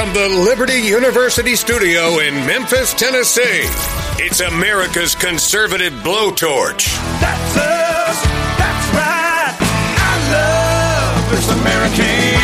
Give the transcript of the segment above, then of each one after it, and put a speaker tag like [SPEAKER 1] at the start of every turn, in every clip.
[SPEAKER 1] From the Liberty University studio in Memphis, Tennessee, it's America's conservative blowtorch.
[SPEAKER 2] That's us. That's right. I love this American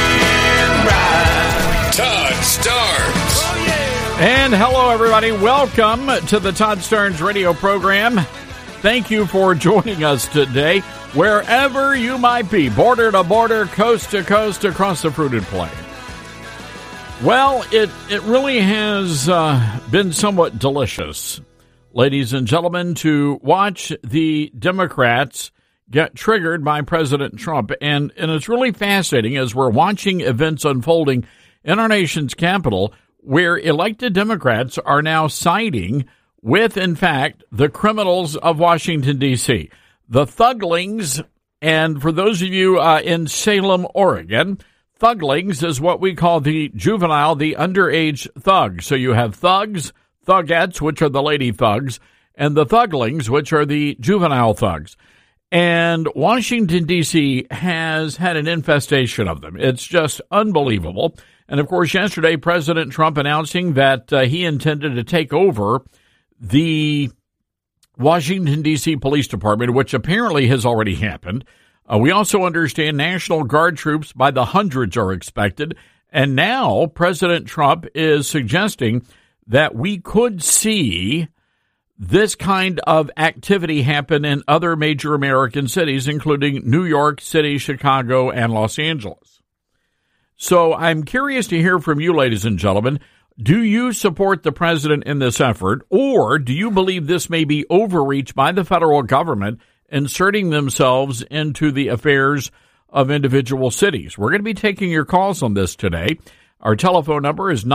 [SPEAKER 2] ride.
[SPEAKER 1] Todd Starnes.
[SPEAKER 2] Oh, yeah.
[SPEAKER 3] And hello, everybody. Welcome to the Todd Starnes radio program. Thank you for joining us today, wherever you might be, border to border, coast to coast, across the fruited plain. Well, it really has been somewhat delicious, ladies and gentlemen, to watch the Democrats get triggered by President Trump. And it's really fascinating as we're watching events unfolding in our nation's capital, where elected Democrats are now siding with, in fact, the criminals of Washington, D.C., the thuglings. And for those of you in Salem, Oregon, thuglings is what we call the juvenile, the underage thugs. So you have thugs, thugettes, which are the lady thugs, and the thuglings, which are the juvenile thugs. And Washington, D.C. has had an infestation of them. It's just unbelievable. And, of course, yesterday, President Trump announcing that he intended to take over the Washington, D.C. Police Department, which apparently has already happened. We also understand National Guard troops by the hundreds are expected. And now President Trump is suggesting that we could see this kind of activity happen in other major American cities, including New York City, Chicago, and Los Angeles. So I'm curious to hear from you, ladies and gentlemen. Do you support the president in this effort, or do you believe this may be overreach by the federal government inserting themselves into the affairs of individual cities? We're going to be taking your calls on this today. Our telephone number is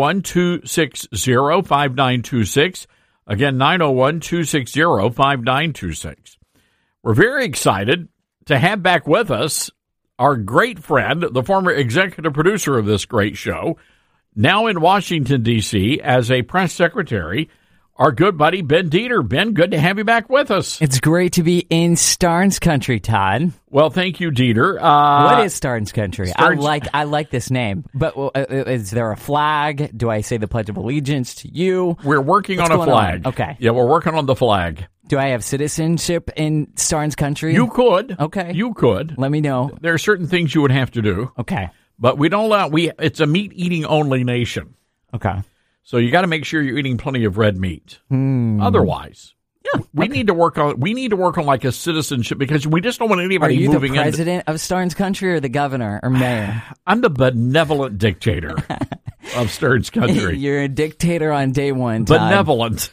[SPEAKER 3] 901-260-5926. Again, 901-260-5926. We're very excited to have back with us our great friend, the former executive producer of this great show, now in Washington, D.C., as a press secretary, our good buddy Ben Dieter. Ben, good to have you back with us.
[SPEAKER 4] It's great to be in Starnes country, Todd.
[SPEAKER 3] Well, thank you, Dieter.
[SPEAKER 4] What is Starnes country? I like this name. But is there a flag? Do I say the Pledge of Allegiance to you?
[SPEAKER 3] We're working on a flag.
[SPEAKER 4] Okay.
[SPEAKER 3] Yeah, we're working on the flag.
[SPEAKER 4] Do I have citizenship in Starnes country?
[SPEAKER 3] You could.
[SPEAKER 4] Okay.
[SPEAKER 3] You could.
[SPEAKER 4] Let me know.
[SPEAKER 3] There are certain things you would have to do.
[SPEAKER 4] Okay.
[SPEAKER 3] But we don't allow. It's a meat-eating only nation.
[SPEAKER 4] Okay.
[SPEAKER 3] So you got to make sure you're eating plenty of red meat. Otherwise, we need to work on. We need to work on like a citizenship, because we just don't want anybody moving in.
[SPEAKER 4] Are you the president of Starnes country, or the governor or mayor?
[SPEAKER 3] I'm the benevolent dictator of Starnes country.
[SPEAKER 4] You're a dictator on day one, Todd.
[SPEAKER 3] Benevolent.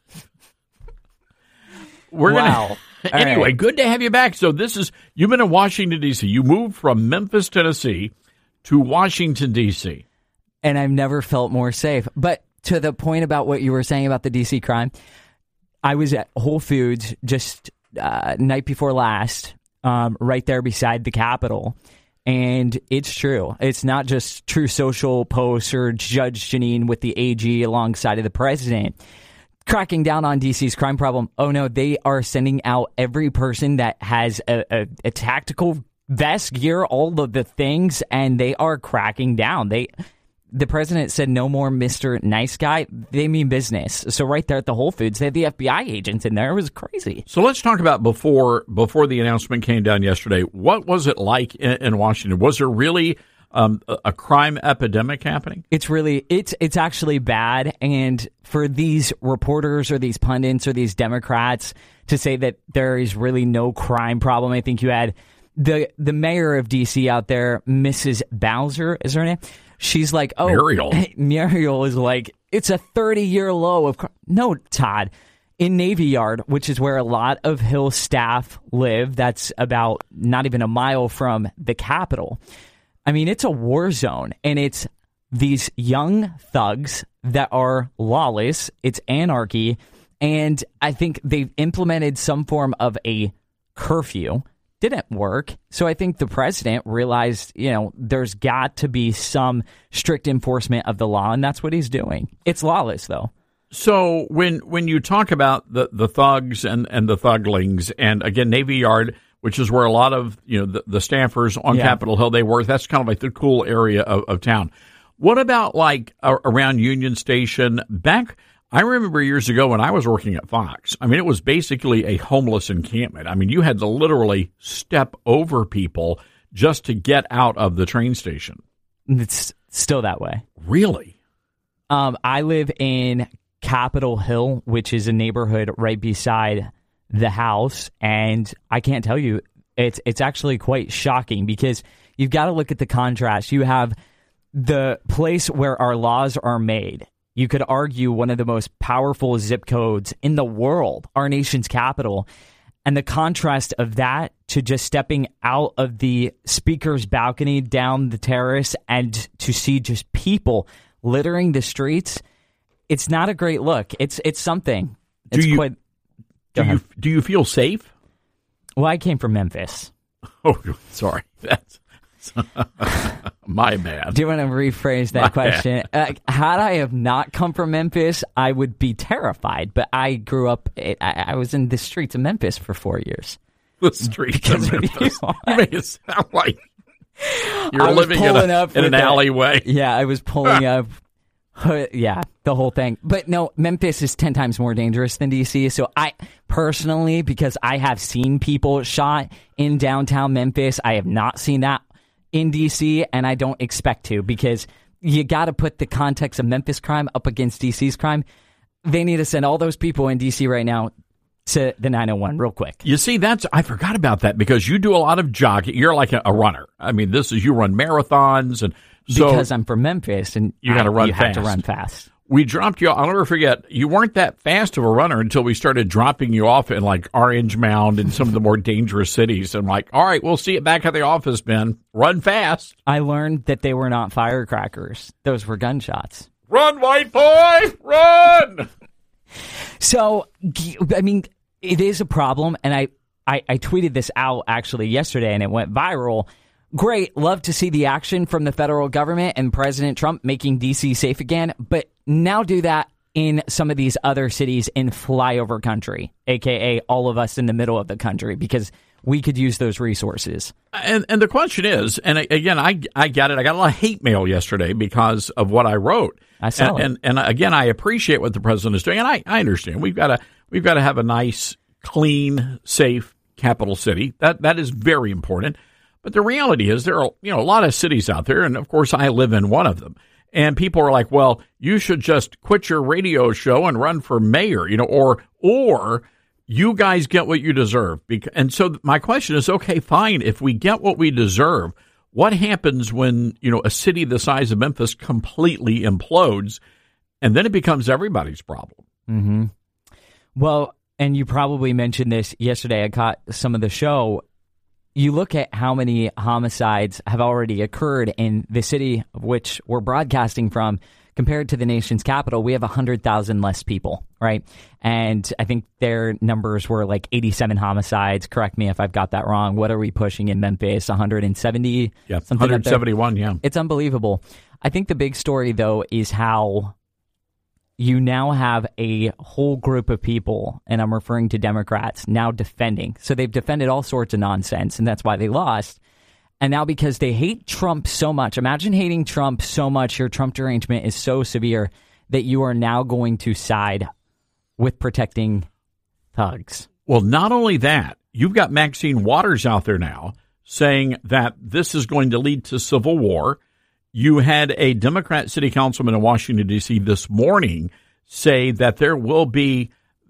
[SPEAKER 4] Wow.
[SPEAKER 3] Anyway,
[SPEAKER 4] right.
[SPEAKER 3] Good to have you back. So you've been in Washington, D.C. You moved from Memphis, Tennessee to Washington, D.C.
[SPEAKER 4] And I've never felt more safe. But to the point about what you were saying about the D.C. crime, I was at Whole Foods just night before last, right there beside the Capitol. And it's true. It's not just True Social posts or Judge Jeanine with the AG alongside of the president cracking down on D.C.'s crime problem. Oh, no, they are sending out every person that has a tactical vest, gear, all of the things, and they are cracking down. The president said no more Mr. Nice Guy. They mean business. So right there at the Whole Foods, they had the FBI agents in there. It was crazy.
[SPEAKER 3] So let's talk about before the announcement came down yesterday. What was it like in Washington? Was there really a crime epidemic happening?
[SPEAKER 4] It's actually bad. And for these reporters or these pundits or these Democrats to say that there is really no crime problem, I think you had the mayor of D.C. out there, Mrs. Bowser, is her name? She's like, oh, Muriel is like, it's a 30-year low of crime. No, Todd, in Navy Yard, which is where a lot of Hill staff live, that's about not even a mile from the Capitol. I mean, it's a war zone, and it's these young thugs that are lawless. It's anarchy, and I think they've implemented some form of a curfew. Didn't work. So I think the president realized, there's got to be some strict enforcement of the law, and that's what he's doing. It's lawless, though.
[SPEAKER 3] So when you talk about the thugs and the thuglings, and again, Navy Yard, which is where a lot of the staffers on Capitol Hill, they work, that's kind of like the cool area of town. What about like around Union Station? I remember years ago when I was working at Fox, I mean, it was basically a homeless encampment. I mean, you had to literally step over people just to get out of the train station.
[SPEAKER 4] It's still that way.
[SPEAKER 3] Really?
[SPEAKER 4] I live in Capitol Hill, which is a neighborhood right beside the house, and I can't tell you, it's actually quite shocking because you've got to look at the contrast. You have the place where our laws are made. You could argue one of the most powerful zip codes in the world, our nation's capital. And the contrast of that to just stepping out of the speaker's balcony down the terrace and to see just people littering the streets, it's not a great look. It's something. Do
[SPEAKER 3] you feel safe?
[SPEAKER 4] Well, I came from Memphis.
[SPEAKER 3] Oh, sorry. That's my bad.
[SPEAKER 4] Do you want to rephrase that question? Had I have not come from Memphis, I would be terrified. But I grew up, I was in the streets of Memphis for 4 years.
[SPEAKER 3] The streets of Memphis. You make it sound like you're living in an alleyway.
[SPEAKER 4] Yeah, I was pulling up. Yeah, the whole thing. But no, Memphis is 10 times more dangerous than D.C. So I personally, because I have seen people shot in downtown Memphis, I have not seen that in D.C., and I don't expect to, because you got to put the context of Memphis crime up against D.C.'s crime. They need to send all those people in D.C. right now to the 901 real quick.
[SPEAKER 3] You see, I forgot about that, because you do a lot of jogging. You're like a runner. I mean, you run marathons, and so
[SPEAKER 4] because I'm from Memphis, and
[SPEAKER 3] you got to run fast.
[SPEAKER 4] You have to run fast.
[SPEAKER 3] We dropped you. I'll never forget. You weren't that fast of a runner until we started dropping you off in like Orange Mound and some of the more dangerous cities. And like, all right, we'll see you back at the office, Ben. Run fast.
[SPEAKER 4] I learned that they were not firecrackers; those were gunshots.
[SPEAKER 3] Run, white boy, run!
[SPEAKER 4] So, I mean, it is a problem, and I tweeted this out actually yesterday, and it went viral. Great, love to see the action from the federal government and President Trump making D.C. safe again, but now do that in some of these other cities in flyover country, a.k.a. all of us in the middle of the country, because we could use those resources.
[SPEAKER 3] And the question is, and again, I got it. I got a lot of hate mail yesterday because of what I wrote.
[SPEAKER 4] I saw it.
[SPEAKER 3] And again, I appreciate what the president is doing, and I understand. We've got to have a nice, clean, safe capital city. That is very important. But the reality is there are a lot of cities out there, and of course I live in one of them. And people are like, well, you should just quit your radio show and run for mayor, or you guys get what you deserve. And so my question is, okay, fine, if we get what we deserve, what happens when, a city the size of Memphis completely implodes, and then it becomes everybody's problem?
[SPEAKER 4] Mm-hmm. Well, and you probably mentioned this yesterday. I caught some of the show. You look at how many homicides have already occurred in the city of which we're broadcasting from compared to the nation's capital. We have 100,000 less people, right? And I think their numbers were like 87 homicides. Correct me if I've got that wrong. What are we pushing in Memphis? 170?
[SPEAKER 3] Yeah, 171, yeah.
[SPEAKER 4] It's unbelievable. I think the big story, though, is how you now have a whole group of people, and I'm referring to Democrats, now defending. So they've defended all sorts of nonsense, and that's why they lost. And now because they hate Trump so much, imagine hating Trump so much, your Trump derangement is so severe that you are now going to side with protecting thugs.
[SPEAKER 3] Well, not only that, you've got Maxine Waters out there now saying that this is going to lead to civil war. You had a Democrat city councilman in Washington, D.C. this morning say that there will be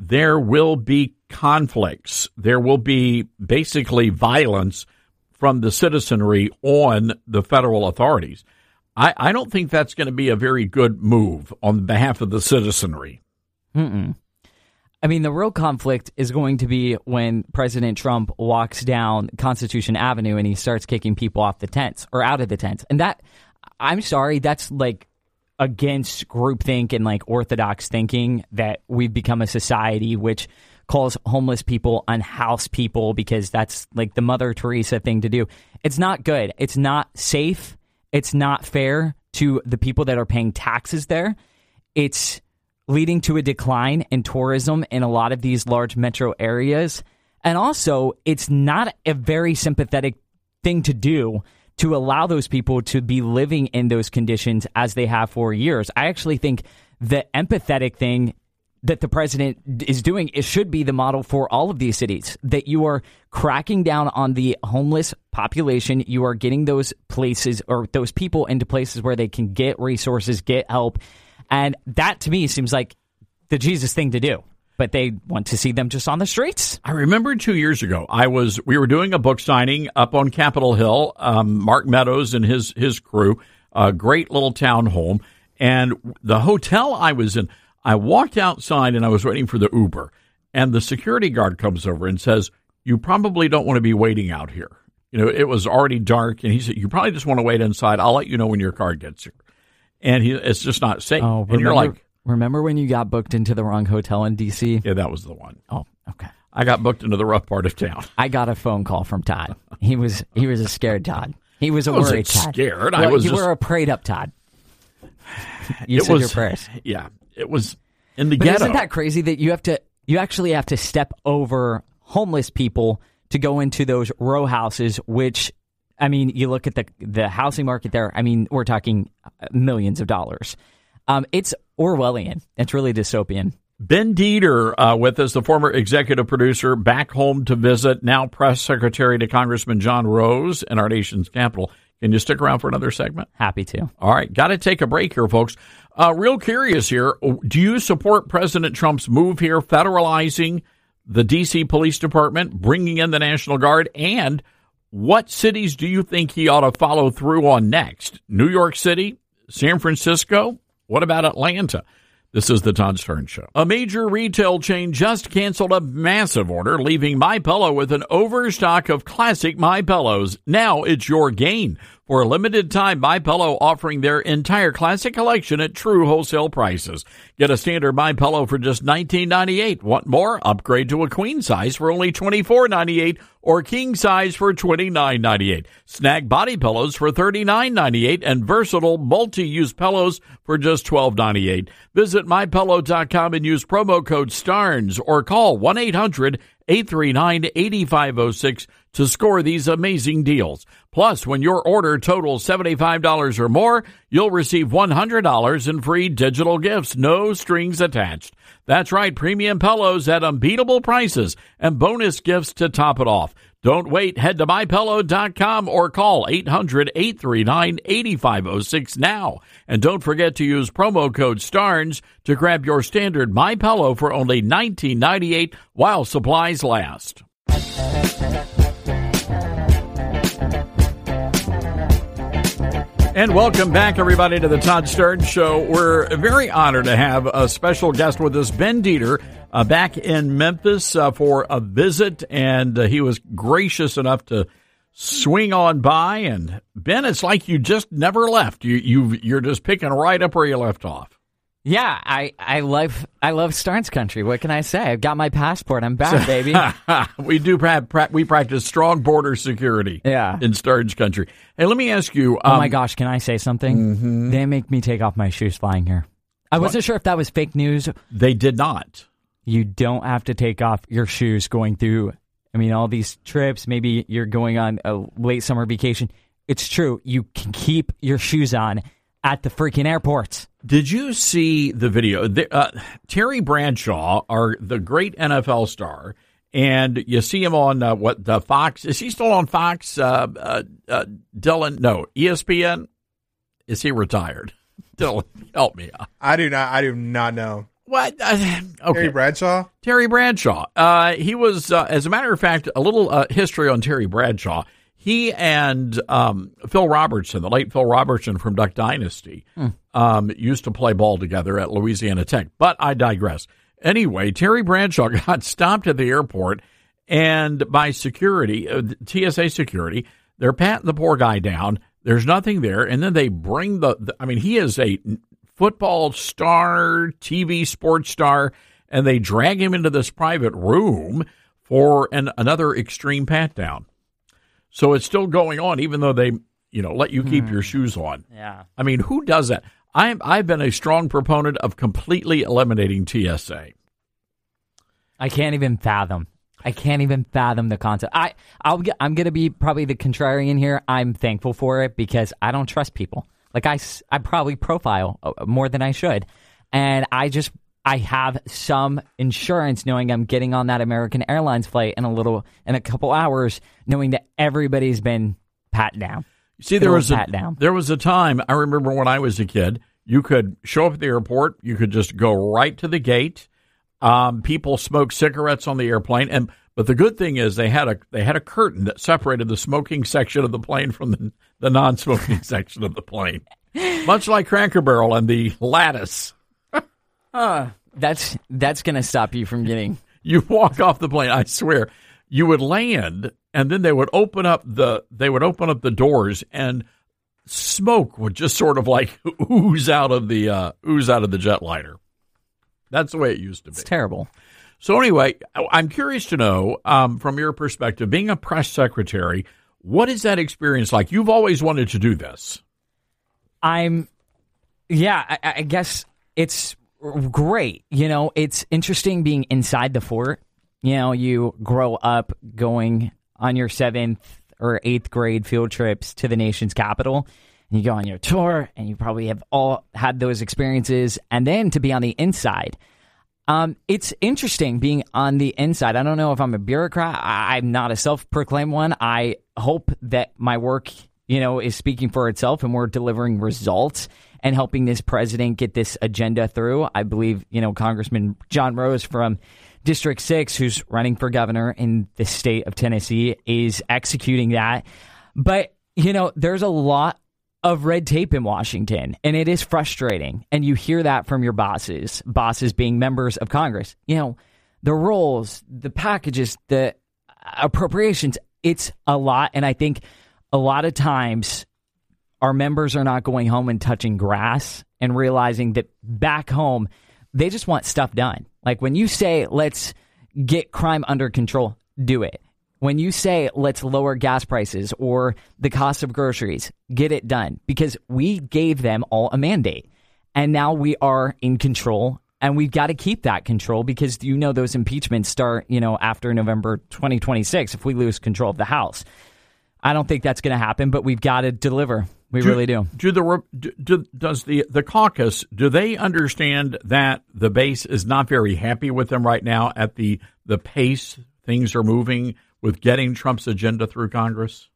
[SPEAKER 3] conflicts. There will be basically violence from the citizenry on the federal authorities. I don't think that's going to be a very good move on behalf of the citizenry.
[SPEAKER 4] Mm-mm. I mean, the real conflict is going to be when President Trump walks down Constitution Avenue and he starts kicking people off the tents or out of the tents. And that, I'm sorry, that's like against groupthink and like orthodox thinking that we've become a society which calls homeless people unhoused people because that's like the Mother Teresa thing to do. It's not good. It's not safe. It's not fair to the people that are paying taxes there. It's leading to a decline in tourism in a lot of these large metro areas. And also, it's not a very sympathetic thing to do to allow those people to be living in those conditions as they have for years. I actually think the empathetic thing that the president is doing, it should be the model for all of these cities, that you are cracking down on the homeless population. You are getting those places or those people into places where they can get resources, get help. And that to me seems like the Jesus thing to do. But they want to see them just on the streets.
[SPEAKER 3] I remember 2 years ago, we were doing a book signing up on Capitol Hill. Mark Meadows and his crew, a great little town home. And the hotel I was in, I walked outside and I was waiting for the Uber, and the security guard comes over and says, "You probably don't want to be waiting out here." You know, it was already dark, and he said, "You probably just want to wait inside. I'll let you know when your car gets here." And it's just not safe.
[SPEAKER 4] Oh,
[SPEAKER 3] and you're like,
[SPEAKER 4] remember when you got booked into the wrong hotel in D.C.?
[SPEAKER 3] Yeah, that was the one.
[SPEAKER 4] Oh, okay.
[SPEAKER 3] I got booked into the rough part of town.
[SPEAKER 4] I got a phone call from Todd. He was a scared Todd. He was a worried Todd.
[SPEAKER 3] Scared.
[SPEAKER 4] Well, you were a prayed up Todd. You said your prayers.
[SPEAKER 3] Yeah, it was in the
[SPEAKER 4] but
[SPEAKER 3] ghetto.
[SPEAKER 4] Isn't that crazy that you actually have to step over homeless people to go into those row houses, which, I mean, you look at the housing market there, I mean, we're talking millions of dollars. It's Orwellian. It's really dystopian.
[SPEAKER 3] Ben Dieter with us, the former executive producer, back home to visit, now press secretary to Congressman John Rose in our nation's capital. Can you stick around for another segment?
[SPEAKER 4] Happy to.
[SPEAKER 3] All right. Got to take a break here, folks. Real curious here. Do you support President Trump's move here, federalizing the D.C. Police Department, bringing in the National Guard? And what cities do you think he ought to follow through on next? New York City? San Francisco? What about Atlanta? This is the Todd Stern Show. A major retail chain just canceled a massive order, leaving MyPillow with an overstock of classic MyPillows. Now it's your gain. For a limited time, MyPillow offering their entire classic collection at true wholesale prices. Get a standard MyPillow for just $19.98. Want more? Upgrade to a queen size for only $24.98 or king size for $29.98. Snag body pillows for $39.98 and versatile multi-use pillows for just $12.98. Visit MyPillow.com and use promo code STARNS or call 1-800-839-8506 to score these amazing deals. Plus, when your order totals $75 or more, you'll receive $100 in free digital gifts, no strings attached. That's right, premium pillows at unbeatable prices and bonus gifts to top it off. Don't wait. Head to MyPillow.com or call 800-839-8506 now. And don't forget to use promo code STARNS to grab your standard MyPillow for only $19.98 while supplies last. And welcome back, everybody, to the Todd Stern Show. We're very honored to have a special guest with us, Ben Dieter, back in Memphis for a visit, and he was gracious enough to swing on by. And Ben, it's like you just never left. You're just picking right up where you left off.
[SPEAKER 4] Yeah, I love Starnes country. What can I say? I've got my passport. I'm back, baby.
[SPEAKER 3] We practice strong border security.
[SPEAKER 4] Yeah.
[SPEAKER 3] In Starnes country. Hey, let me ask you.
[SPEAKER 4] Oh my gosh, can I say something? Mm-hmm. They make me take off my shoes flying here. I wasn't sure if that was fake news.
[SPEAKER 3] They did not.
[SPEAKER 4] You don't have to take off your shoes going through. I mean, all these trips. Maybe you're going on a late summer vacation. It's true. You can keep your shoes on at the freaking airports.
[SPEAKER 3] Did you see the video? Terry Bradshaw, the great NFL star, and you see him on the Fox? Is he still on Fox? Dylan? No, ESPN. Is he retired? Dylan, help me out.
[SPEAKER 5] I do not know.
[SPEAKER 3] What? Okay.
[SPEAKER 5] Terry Bradshaw?
[SPEAKER 3] Terry Bradshaw. He was, as a matter of fact, a little history on Terry Bradshaw. He and Phil Robertson, the late Phil Robertson from Duck Dynasty, used to play ball together at Louisiana Tech. But I digress. Anyway, Terry Bradshaw got stopped at the airport, and by security, TSA security, they're patting the poor guy down. There's nothing there. And then they bring he is a football star, TV sports star, and they drag him into this private room for another extreme pat down. So it's still going on, even though they, let you keep your shoes on.
[SPEAKER 4] Yeah.
[SPEAKER 3] I mean, who does that? I've been a strong proponent of completely eliminating TSA.
[SPEAKER 4] I can't even fathom. I can't even fathom the concept. I'm going to be probably the contrarian here. I'm thankful for it because I don't trust people. Like I probably profile more than I should. And I have some insurance knowing I'm getting on that American Airlines flight in a couple hours, knowing that everybody's been pat down.
[SPEAKER 3] See, there was a time, I remember when I was a kid, you could show up at the airport, you could just go right to the gate. People smoked cigarettes on the airplane, but the good thing is they had a curtain that separated the smoking section of the plane from the non-smoking section of the plane, much like Cracker Barrel and the lattice.
[SPEAKER 4] That's going to stop you from getting.
[SPEAKER 3] You walk off the plane, I swear. You would land, and then they would open up the doors, and smoke would just sort of like ooze out of the jetliner. That's the way it used to be.
[SPEAKER 4] It's terrible.
[SPEAKER 3] So anyway, I'm curious to know, from your perspective, being a press secretary, what is that experience like? You've always wanted to do this.
[SPEAKER 4] I guess it's great. You know, it's interesting being inside the fort. You know, you grow up going on your 7th or 8th grade field trips to the nation's capital, and you go on your tour, and you probably have all had those experiences, and then to be on the inside. It's interesting being on the inside. I don't know if I'm a bureaucrat. I'm not a self-proclaimed one. I hope that my work, you know, is speaking for itself and we're delivering results and helping this president get this agenda through. I believe, you know, Congressman John Rose from District 6, who's running for governor in the state of Tennessee, is executing that. But, you know, there's a lot of red tape in Washington, and it is frustrating. And you hear that from your bosses being members of Congress. You know, the rules, the packages, the appropriations, it's a lot. And I think a lot of times our members are not going home and touching grass and realizing that back home, they just want stuff done. Like when you say, let's get crime under control, do it. When you say, let's lower gas prices or the cost of groceries, get it done. Because we gave them all a mandate. And now we are in control. And we've got to keep that control because, you know, those impeachments start, you know, after November 2026 if we lose control of the House. I don't think that's going to happen, but we've got to deliver. We really do.
[SPEAKER 3] Does the caucus, do they understand that the base is not very happy with them right now at the pace things are moving with getting Trump's agenda through Congress?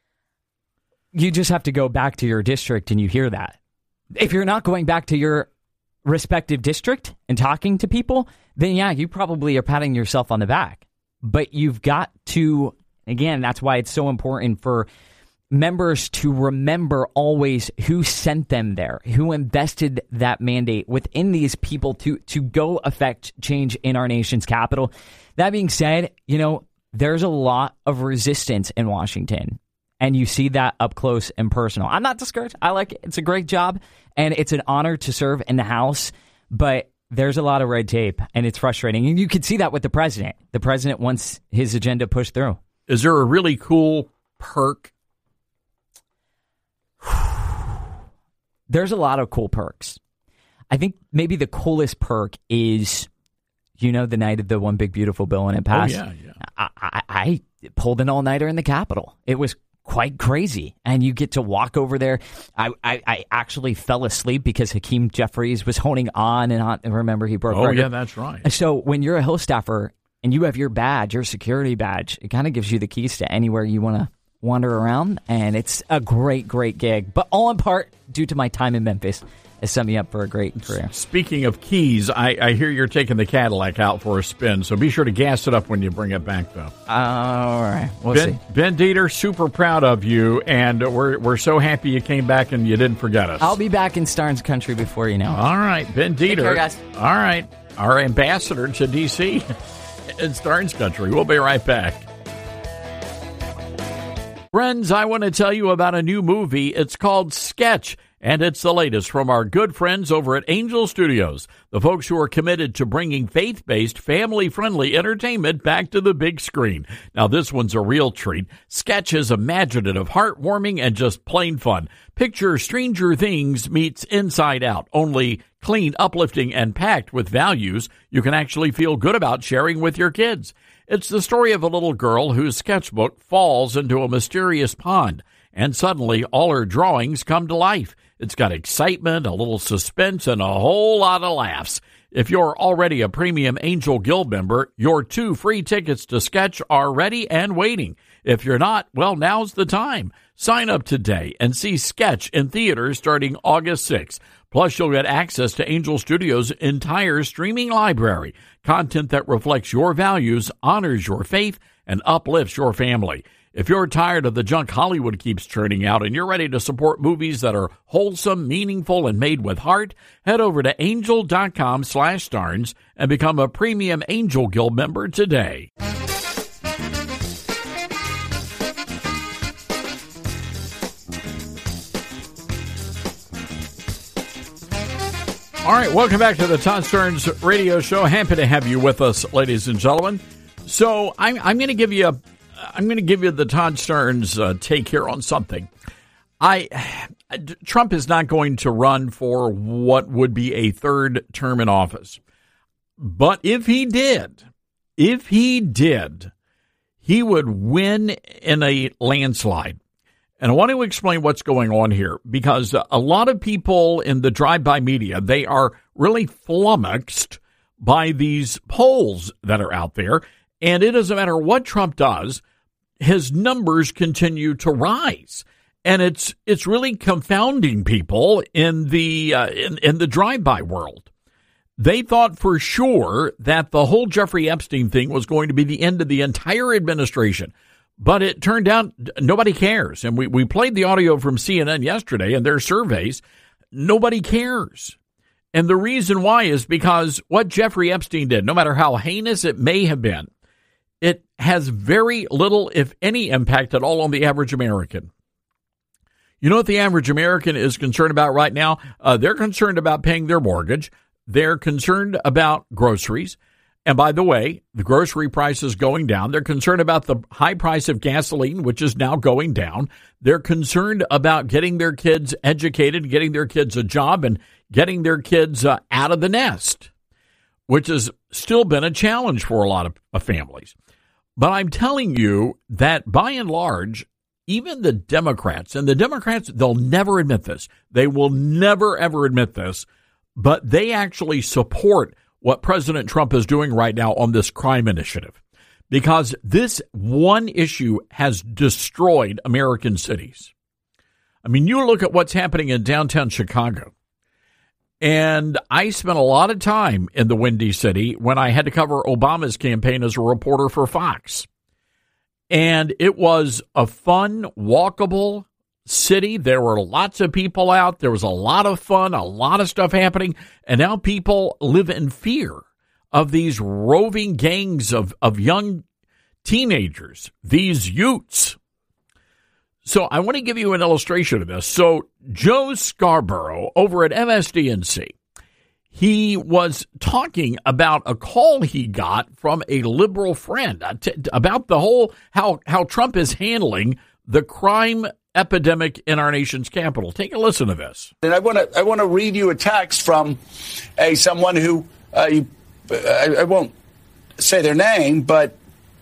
[SPEAKER 4] You just have to go back to your district and you hear that. If you're not going back to your respective district and talking to people, then yeah, you probably are patting yourself on the back. But you've got to, again, that's why it's so important for members to remember always who sent them there, who invested that mandate within these people to go affect change in our nation's capital. That being said, you know, there's a lot of resistance in Washington, and you see that up close and personal. I'm not discouraged. I like it. It's a great job, and it's an honor to serve in the House, but there's a lot of red tape, and it's frustrating. And you can see that with the president. The president wants his agenda pushed through.
[SPEAKER 3] Is there a really cool perk?
[SPEAKER 4] There's a lot of cool perks. I think maybe the coolest perk is, you know, the night of the One Big Beautiful Bill and it passed.
[SPEAKER 3] Oh, yeah.
[SPEAKER 4] I pulled an all-nighter in the Capitol. It was quite crazy. And you get to walk over there. I actually fell asleep because Hakeem Jeffries was holding on and on. Remember, he broke record.
[SPEAKER 3] Yeah, that's right.
[SPEAKER 4] So when you're a Hill staffer and you have your badge, your security badge, it kind of gives you the keys to anywhere you want to wander around, and it's a great, great gig. But all in part due to my time in Memphis has set me up for a great career.
[SPEAKER 3] Speaking of keys, I hear you're taking the Cadillac out for a spin, so be sure to gas it up when you bring it back, though.
[SPEAKER 4] All right. We'll see.
[SPEAKER 3] Ben Dieter, super proud of you, and we're so happy you came back and you didn't forget us.
[SPEAKER 4] I'll be back in Starnes country before you know it.
[SPEAKER 3] All right, Ben Dieter.
[SPEAKER 4] Take care, guys.
[SPEAKER 3] All right, our ambassador to D.C. in Starnes country. We'll be right back. Friends, I want to tell you about a new movie. It's called Sketch, and it's the latest from our good friends over at Angel Studios, the folks who are committed to bringing faith-based, family-friendly entertainment back to the big screen. Now, this one's a real treat. Sketch is imaginative, heartwarming, and just plain fun. Picture Stranger Things meets Inside Out, only clean, uplifting, and packed with values you can actually feel good about sharing with your kids. It's the story of a little girl whose sketchbook falls into a mysterious pond, and suddenly all her drawings come to life. It's got excitement, a little suspense, and a whole lot of laughs. If you're already a Premium Angel Guild member, your 2 free tickets to Sketch are ready and waiting. If you're not, well, now's the time. Sign up today and see Sketch in theaters starting August 6th. Plus, you'll get access to Angel Studios' entire streaming library, content that reflects your values, honors your faith, and uplifts your family. If you're tired of the junk Hollywood keeps churning out and you're ready to support movies that are wholesome, meaningful, and made with heart, head over to angel.com/Starnes and become a Premium Angel Guild member today. All right, welcome back to the Todd Starnes radio show. Happy to have you with us, ladies and gentlemen. So I'm going to give you the Todd Starnes take here on something. Trump is not going to run for what would be a third term in office. But if he did, he would win in a landslide. And I want to explain what's going on here, because a lot of people in the drive-by media, they are really flummoxed by these polls that are out there. And it doesn't matter what Trump does, his numbers continue to rise. And it's really confounding people in the drive-by world. They thought for sure that the whole Jeffrey Epstein thing was going to be the end of the entire administration. But it turned out nobody cares. And we played the audio from CNN yesterday and their surveys. Nobody cares. And the reason why is because what Jeffrey Epstein did, no matter how heinous it may have been, it has very little, if any, impact at all on the average American. You know what the average American is concerned about right now? They're concerned about paying their mortgage. They're concerned about groceries. And by the way, the grocery price is going down. They're concerned about the high price of gasoline, which is now going down. They're concerned about getting their kids educated, getting their kids a job, and getting their kids out of the nest, which has still been a challenge for a lot of families. But I'm telling you that by and large, even the Democrats, and the Democrats, they'll never admit this. They will never, ever admit this, but they actually support what President Trump is doing right now on this crime initiative, because this one issue has destroyed American cities. I mean, you look at what's happening in downtown Chicago, and I spent a lot of time in the Windy City when I had to cover Obama's campaign as a reporter for Fox. And it was a fun, walkable city. There were lots of people out. There was a lot of fun, a lot of stuff happening. And now people live in fear of these roving gangs of young teenagers, these Utes. So I want to give you an illustration of this. So Joe Scarborough over at MSDNC, he was talking about a call he got from a liberal friend about the whole how Trump is handling the crime epidemic in our nation's capital. Take a listen to this.
[SPEAKER 6] And I want to read you a text from someone who I won't say their name, but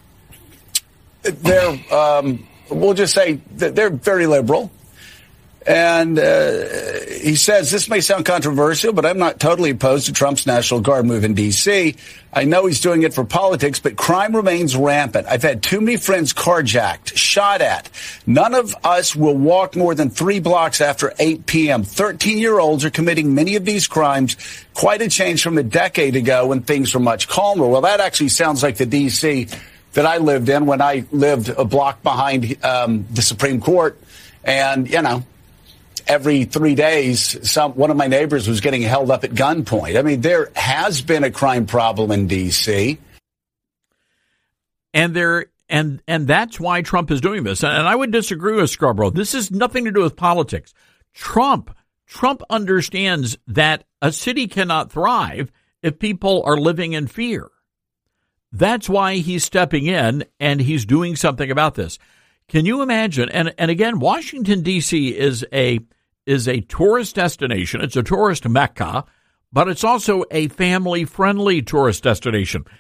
[SPEAKER 6] they're we'll just say that they're very liberal. And he says, this may sound controversial, but I'm not totally opposed to Trump's National Guard move in D.C. I know he's doing it for politics, but crime remains rampant. I've had too many friends carjacked, shot at. None of us will walk more than 3 blocks after 8 p.m. 13-year-olds are committing many of these crimes. Quite a change from a decade ago when things were much calmer. Well, that actually sounds like the D.C. that I lived in when I lived a block behind the Supreme Court. And, you know, every 3 days, one of my neighbors was getting held up at gunpoint. I mean, there has been a crime problem in D.C.
[SPEAKER 3] And that's why Trump is doing this. And I would disagree with Scarborough. This has nothing to do with politics. Trump understands that a city cannot thrive if people are living in fear. That's why he's stepping in and he's doing something about this. Can you imagine? And again, Washington, D.C. is a tourist destination. It's a tourist mecca, but it's also a family-friendly tourist destination.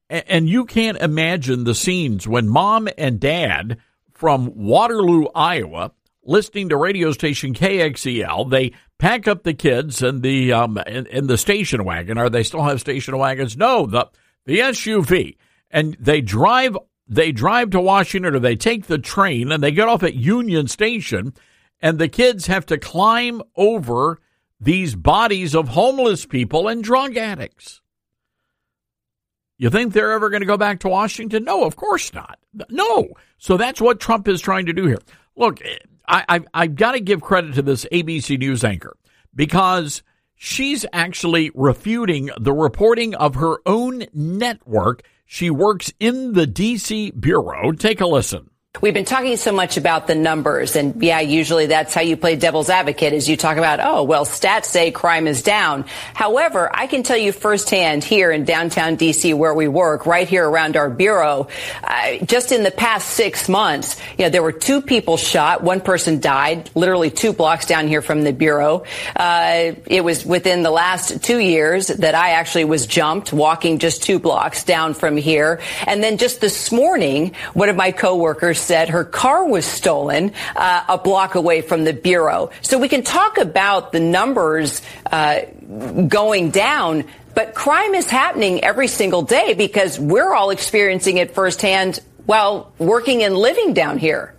[SPEAKER 3] And you can't imagine the scenes when mom and dad from Waterloo, Iowa, listening to radio station KXEL, they pack up the kids in the station wagon, or they still have station wagons? No, the SUV, and they drive to Washington, or they take the train, and they get off at Union Station, and the kids have to climb over these bodies of homeless people and drug addicts. You think they're ever going to go back to Washington? No, of course not. No. So that's what Trump is trying to do here. Look, I've got to give credit to this ABC News anchor, because she's actually refuting the reporting of her own network. She works in the D.C. bureau. Take a listen.
[SPEAKER 7] We've been talking so much about the numbers, and yeah, usually that's how you play devil's advocate, is you talk about, oh, well, stats say crime is down. However, I can tell you firsthand here in downtown D.C. where we work, right here around our bureau, just in the past 6 months, there were 2 people shot. 1 person died, literally 2 blocks down here from the bureau. It was within the last 2 years that I actually was jumped walking just 2 blocks down from here. And then just this morning, one of my coworkers said her car was stolen a block away from the bureau. So we can talk about the numbers going down, but crime is happening every single day because we're all experiencing it firsthand while working and living down here.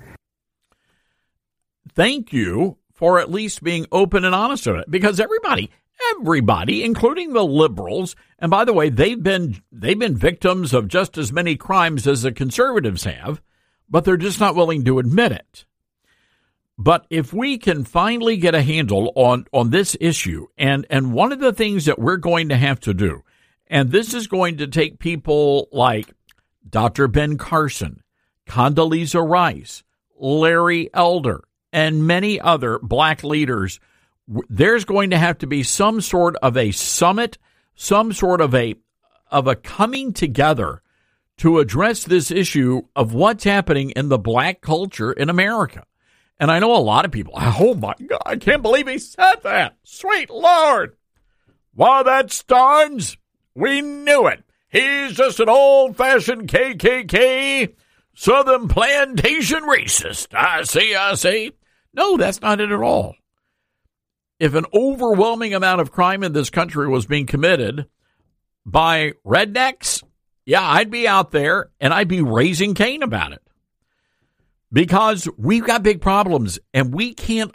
[SPEAKER 3] Thank you for at least being open and honest about it, because everybody, including the liberals, and by the way, they've been victims of just as many crimes as the conservatives have, but they're just not willing to admit it. But if we can finally get a handle on this issue, and one of the things that we're going to have to do, and this is going to take people like Dr. Ben Carson, Condoleezza Rice, Larry Elder, and many other black leaders, there's going to have to be some sort of a summit, some sort of a coming together to address this issue of what's happening in the black culture in America. And I know a lot of people, oh my God, I can't believe he said that. Sweet Lord. Well, that's Starnes. We knew it. He's just an old-fashioned KKK, Southern plantation racist. I see. No, that's not it at all. If an overwhelming amount of crime in this country was being committed by rednecks, yeah, I'd be out there and I'd be raising Cain about it, because we've got big problems and we can't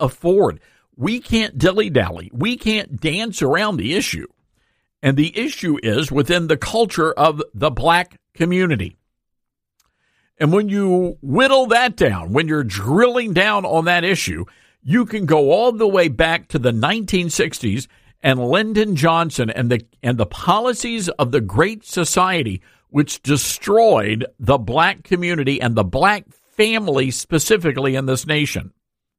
[SPEAKER 3] dilly-dally. We can't dance around the issue. And the issue is within the culture of the black community. And when you whittle that down, when you're drilling down on that issue, you can go all the way back to the 1960s and Lyndon Johnson and the policies of the Great Society, which destroyed the black community and the black family specifically in this nation.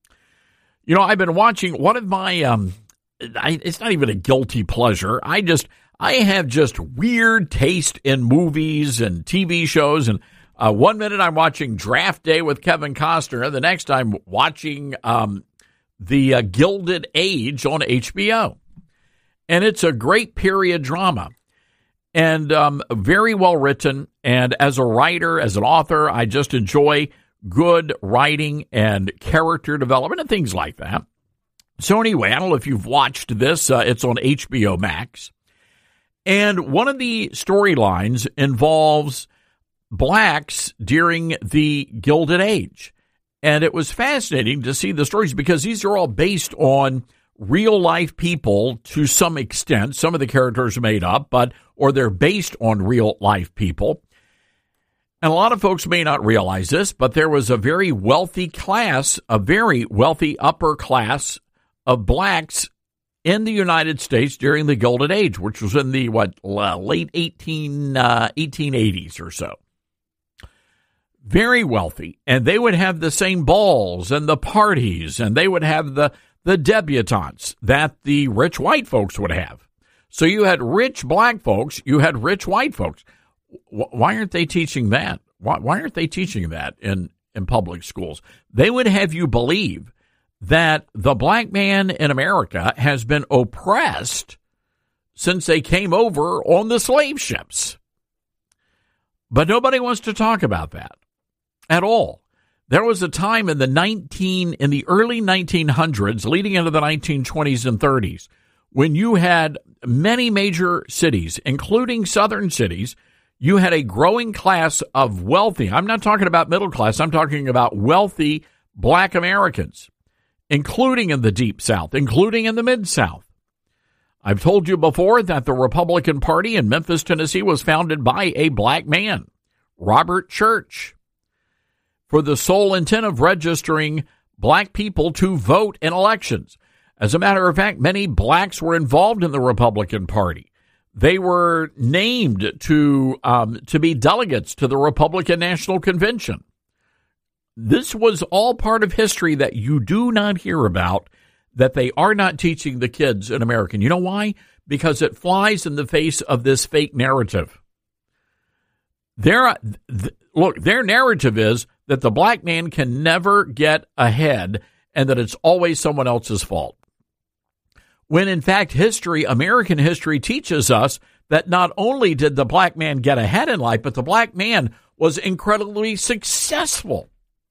[SPEAKER 3] I've been watching one of my, it's not even a guilty pleasure. I have just weird taste in movies and TV shows. And 1 minute I'm watching Draft Day with Kevin Costner, and the next I'm watching the Gilded Age on HBO. And it's a great period drama. And very well written. And as a writer, as an author, I just enjoy good writing and character development and things like that. So anyway, I don't know if you've watched this. It's on HBO Max. And one of the storylines involves blacks during the Gilded Age. And it was fascinating to see the stories, because these are all based on real life people to some extent. Some of the characters are made up, or they're based on real life people. And a lot of folks may not realize this, but there was a very wealthy class, a very wealthy upper class of blacks in the United States during the Gilded Age, which was in the late 1880s or so. Very wealthy, and they would have the same balls and the parties, and they would have the debutantes that the rich white folks would have. So you had rich black folks, you had rich white folks. Why aren't they teaching that? Why aren't they teaching that in public schools? They would have you believe that the black man in America has been oppressed since they came over on the slave ships. But nobody wants to talk about that at all. There was a time in the early 1900s, leading into the 1920s and 30s, when you had many major cities, including southern cities. You had a growing class of wealthy, I'm not talking about middle class, I'm talking about wealthy black Americans, including in the Deep South, including in the Mid-South. I've told you before that the Republican Party in Memphis, Tennessee was founded by a black man, Robert Church, for the sole intent of registering black people to vote in elections. As a matter of fact, many blacks were involved in the Republican Party. They were named to be delegates to the Republican National Convention. This was all part of history that you do not hear about, that they are not teaching the kids in America. You know why? Because it flies in the face of this fake narrative. Their narrative is that the black man can never get ahead and that it's always someone else's fault. When in fact American history teaches us that not only did the black man get ahead in life, but the black man was incredibly successful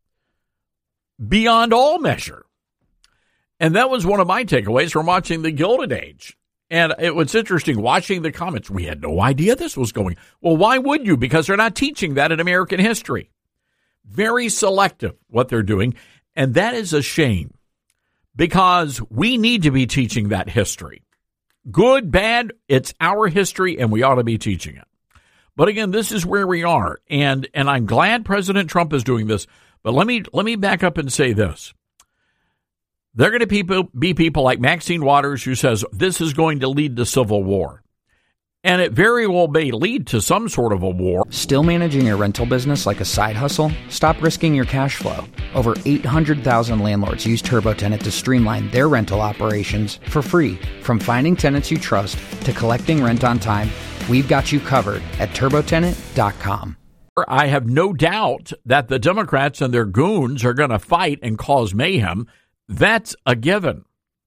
[SPEAKER 3] beyond all measure. And that was one of my takeaways from watching The Gilded Age. And it was interesting watching the comments. We had no idea this was going. Well, why would you? Because they're not teaching that in American history. Very selective what they're doing. And that is a shame, because we need to be teaching that history. Good, bad, it's our history, and we ought to be teaching it. But again, this is where we are. And I'm glad President Trump is doing this. But let me back up and say this. There are going to be people like Maxine Waters who says this is going to lead to civil war. And it very well may lead to some sort of a war.
[SPEAKER 8] Still managing your rental business like a side hustle? Stop risking your cash flow. Over 800,000 landlords use TurboTenant to streamline their rental operations for free. From finding tenants you trust to collecting rent on time, we've got you covered at TurboTenant.com.
[SPEAKER 3] I have no doubt that the Democrats and their goons are going to fight and cause mayhem. That's a given.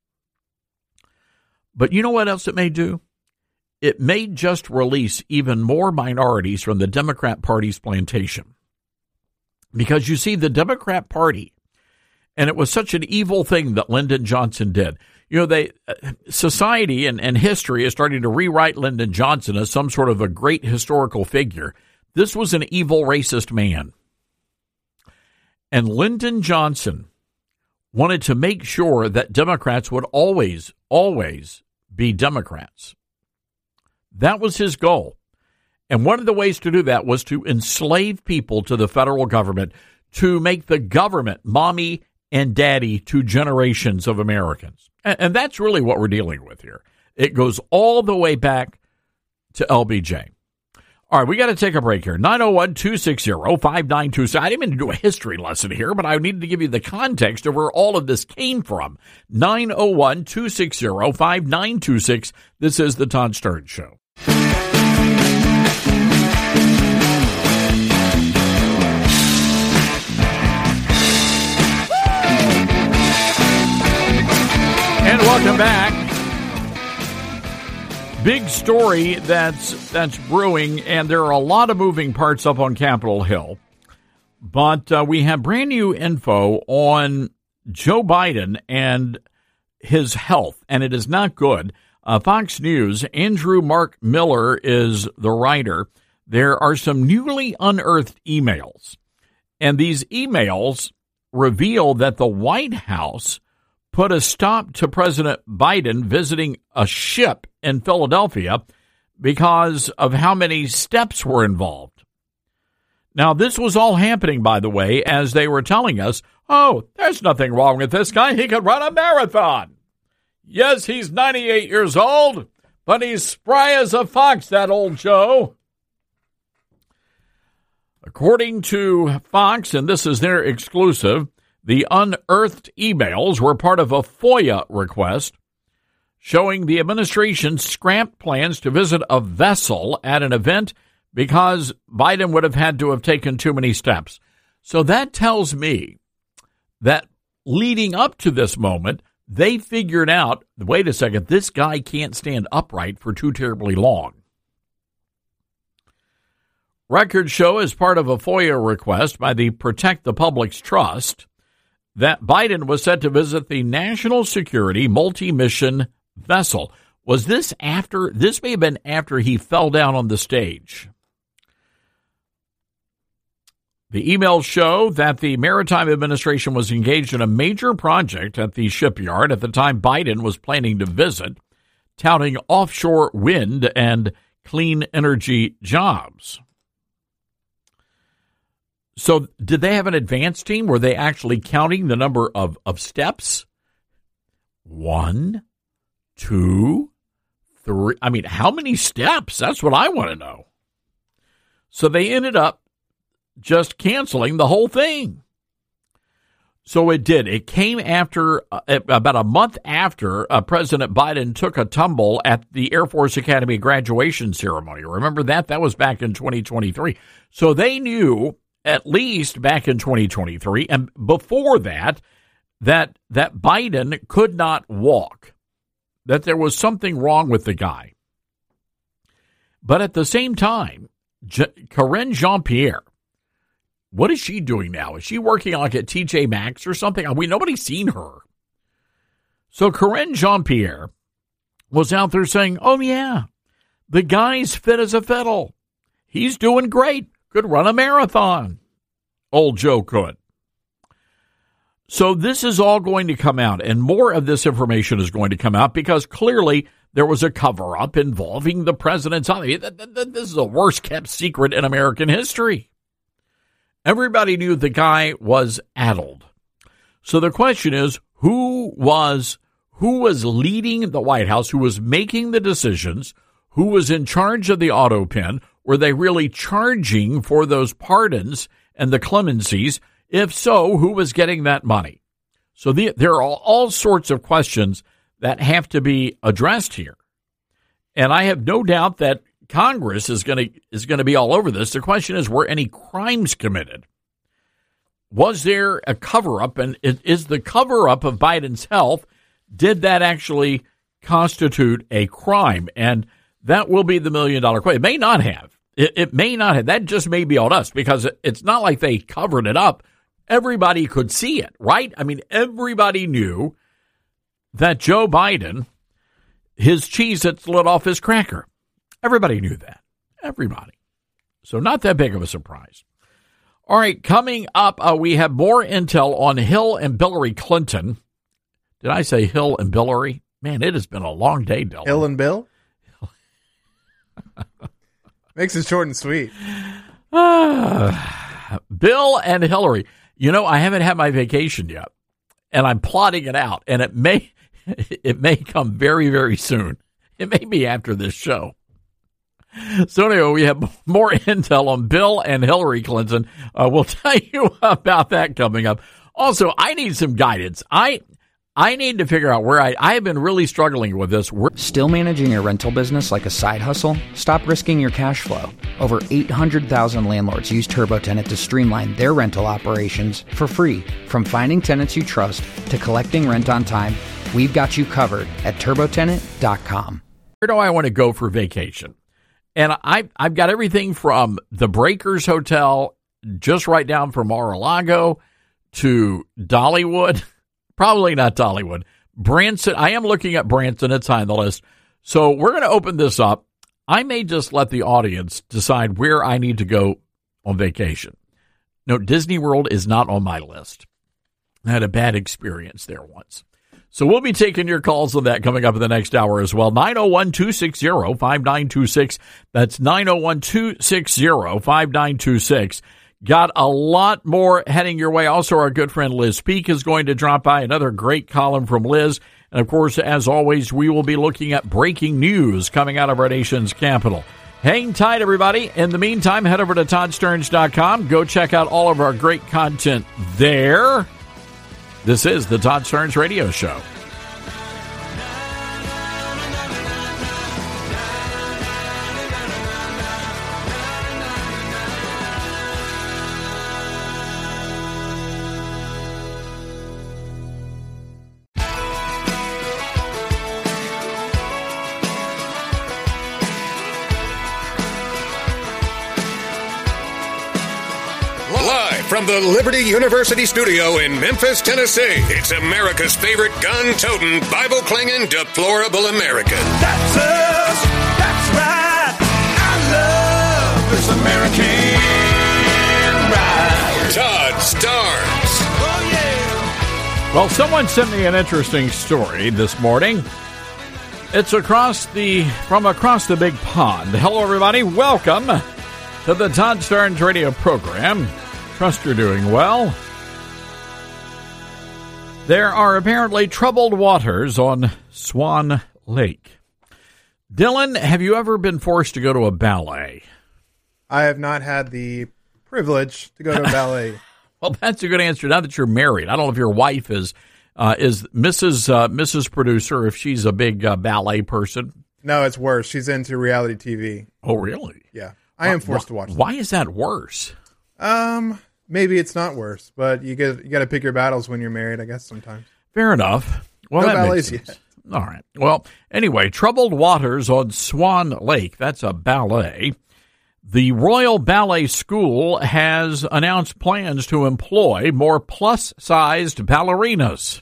[SPEAKER 3] But you know what else it may do? It may just release even more minorities from the Democrat Party's plantation. Because you see, the Democrat Party, and it was such an evil thing that Lyndon Johnson did. You know, society and history is starting to rewrite Lyndon Johnson as some sort of a great historical figure. This was an evil, racist man. And Lyndon Johnson wanted to make sure that Democrats would always, always be Democrats. That was his goal. And one of the ways to do that was to enslave people to the federal government, to make the government mommy and daddy to generations of Americans. And that's really what we're dealing with here. It goes all the way back to LBJ. All right, we got to take a break here. 901-260-5926. I didn't mean to do a history lesson here, but I needed to give you the context of where all of this came from. 901-260-5926. This is the Todd Stern Show. And welcome back. Big story that's brewing, and there are a lot of moving parts up on Capitol Hill. But we have brand new info on Joe Biden and his health, and it is not good. Fox News, Andrew Mark Miller is the writer. There are some newly unearthed emails, and these emails reveal that the White House put a stop to President Biden visiting a ship in Philadelphia because of how many steps were involved. Now, this was all happening, by the way, as they were telling us, oh, there's nothing wrong with this guy. He could run a marathon. Yes, he's 98 years old, but he's spry as a fox, that old Joe. According to Fox, and this is their exclusive, the unearthed emails were part of a FOIA request showing the administration scrapped plans to visit a vessel at an event because Biden would have had to have taken too many steps. So that tells me that leading up to this moment, they figured out, wait a second, this guy can't stand upright for too terribly long. Records show, as part of a FOIA request by the Protect the Public's Trust, that Biden was set to visit the National Security Multi-Mission Vessel. Was this after? This may have been after he fell down on the stage. The emails show that the Maritime Administration was engaged in a major project at the shipyard at the time Biden was planning to visit, touting offshore wind and clean energy jobs. So did they have an advance team? Were they actually counting the number of steps? 1, 2, 3. I mean, how many steps? That's what I want to know. So they ended up just canceling the whole thing. So it did. It came after, about a month after President Biden took a tumble at the Air Force Academy graduation ceremony. Remember that? That was back in 2023. So they knew, at least back in 2023, and before that, that Biden could not walk, that there was something wrong with the guy. But at the same time, Karine Jean-Pierre, what is she doing now? Is she working like at TJ Maxx or something? Nobody's seen her. So Karine Jean-Pierre was out there saying, oh, yeah, the guy's fit as a fiddle. He's doing great. Could run a marathon. Old Joe could. So this is all going to come out, and more of this information is going to come out because clearly there was a cover-up involving the president's. This is the worst-kept secret in American history. Everybody knew the guy was addled. So the question is, who was leading the White House? Who was making the decisions? Who was in charge of the auto pen? Were they really charging for those pardons and the clemencies? If so, who was getting that money? So there are all sorts of questions that have to be addressed here. And I have no doubt that Congress is going to be all over this. The question is, were any crimes committed? Was there a cover-up? And is the cover-up of Biden's health, did that actually constitute a crime? And that will be the million-dollar question. It may not have. It may not have. That just may be on us because it's not like they covered it up. Everybody could see it, right? I mean, everybody knew that Joe Biden, his Cheez-It slid off his cracker. Everybody knew that. Everybody. So not that big of a surprise. All right, coming up, we have more intel on Hill and Hillary Clinton. Did I say Hill and Hillary? Man, it has been a long day, Dylan.
[SPEAKER 5] Hill and Bill? Makes it short and sweet.
[SPEAKER 3] Bill and Hillary. You know, I haven't had my vacation yet, and I'm plotting it out, and it may come very, very soon. It may be after this show. So anyway, we have more intel on Bill and Hillary Clinton. We'll tell you about that coming up. Also, I need some guidance. I need to figure out where I have been really struggling with this.
[SPEAKER 8] Still managing your rental business like a side hustle? Stop risking your cash flow. Over 800,000 landlords use TurboTenant to streamline their rental operations for free. From finding tenants you trust to collecting rent on time, we've got you covered at TurboTenant.com.
[SPEAKER 3] Where do I want to go for vacation? And I've got everything from the Breakers Hotel, just right down from Mar-a-Lago, to Dollywood. Probably not Dollywood. Branson. I am looking at Branson. It's high on the list. So we're going to open this up. I may just let the audience decide where I need to go on vacation. No, Disney World is not on my list. I had a bad experience there once. So we'll be taking your calls on that coming up in the next hour as well. 901-260-5926. That's 901-260-5926. Got a lot more heading your way. Also, our good friend Liz Peek is going to drop by. Another great column from Liz. And, of course, as always, we will be looking at breaking news coming out of our nation's capital. Hang tight, everybody. In the meantime, head over to ToddStearns.com. Go check out all of our great content there. This is the Todd Stearns Radio Show.
[SPEAKER 1] from the Liberty University studio in Memphis, Tennessee, it's America's favorite gun-toting, Bible-clinging, deplorable American.
[SPEAKER 2] That's us. That's right. I love this American ride.
[SPEAKER 1] Todd Starnes.
[SPEAKER 2] Oh, yeah.
[SPEAKER 3] Well, someone sent me an interesting story this morning. It's from across the big pond. Hello, everybody. Welcome to the Todd Starnes radio program. Trust you're doing well. There are apparently troubled waters on Swan Lake. Dylan, have you ever been forced to go to a ballet?
[SPEAKER 5] I have not had the privilege to go to a ballet.
[SPEAKER 3] Well, that's a good answer. Now that you're married, I don't know if your wife is Mrs. Producer, if she's a big ballet person.
[SPEAKER 5] No, it's worse. She's into reality TV.
[SPEAKER 3] Oh, really?
[SPEAKER 5] Yeah, I am forced to watch.
[SPEAKER 3] Why is that worse?
[SPEAKER 5] Maybe it's not worse, but you got to pick your battles when you're married, I guess. Sometimes.
[SPEAKER 3] Fair enough. Well,
[SPEAKER 5] no
[SPEAKER 3] that
[SPEAKER 5] ballets
[SPEAKER 3] makes sense.
[SPEAKER 5] yet.
[SPEAKER 3] All right. Well, anyway, troubled waters on Swan Lake. That's a ballet. The Royal Ballet School has announced plans to employ more plus-sized ballerinas.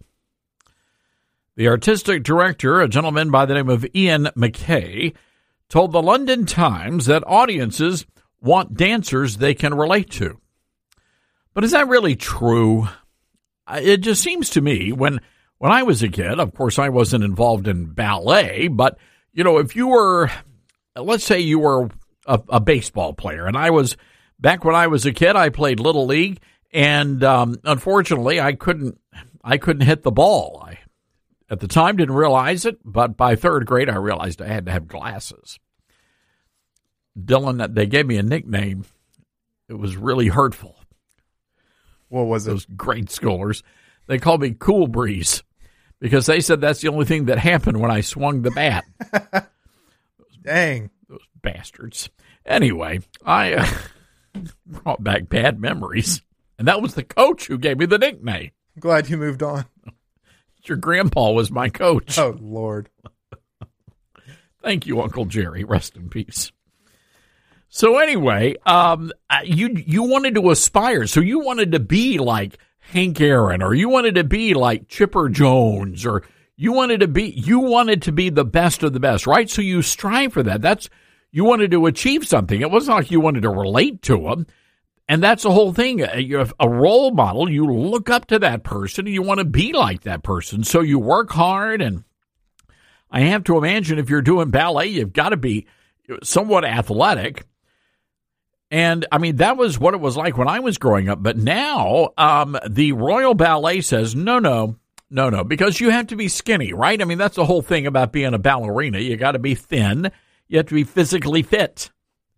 [SPEAKER 3] The artistic director, a gentleman by the name of Ian McKay, told the London Times that audiences want dancers they can relate to. But is that really true? It just seems to me, when I was a kid, of course I wasn't involved in ballet, but, if you were, let's say you were a baseball player, and back when I was a kid, I played Little League, and unfortunately I couldn't hit the ball. I, at the time, didn't realize it, but by third grade I realized I had to have glasses. Dylan, they gave me a nickname. It was really hurtful.
[SPEAKER 5] What was it?
[SPEAKER 3] Those grade schoolers, they called me Cool Breeze because they said that's the only thing that happened when I swung the bat.
[SPEAKER 5] Dang.
[SPEAKER 3] Those bastards. Anyway, I brought back bad memories, and that was the coach who gave me the nickname.
[SPEAKER 5] I'm glad you moved on.
[SPEAKER 3] Your grandpa was my coach.
[SPEAKER 5] Oh, Lord.
[SPEAKER 3] Thank you, Uncle Jerry. Rest in peace. So anyway, you wanted to aspire. So you wanted to be like Hank Aaron, or you wanted to be like Chipper Jones, or you wanted to be the best of the best, right? So you strive for that. You wanted to achieve something. It wasn't like you wanted to relate to them. And that's the whole thing. You have a role model. You look up to that person. And you want to be like that person. So you work hard. And I have to imagine if you're doing ballet, you've got to be somewhat athletic. And, I mean, that was what it was like when I was growing up. But now the Royal Ballet says, no, because you have to be skinny, right? I mean, that's the whole thing about being a ballerina. You got to be thin. You have to be physically fit.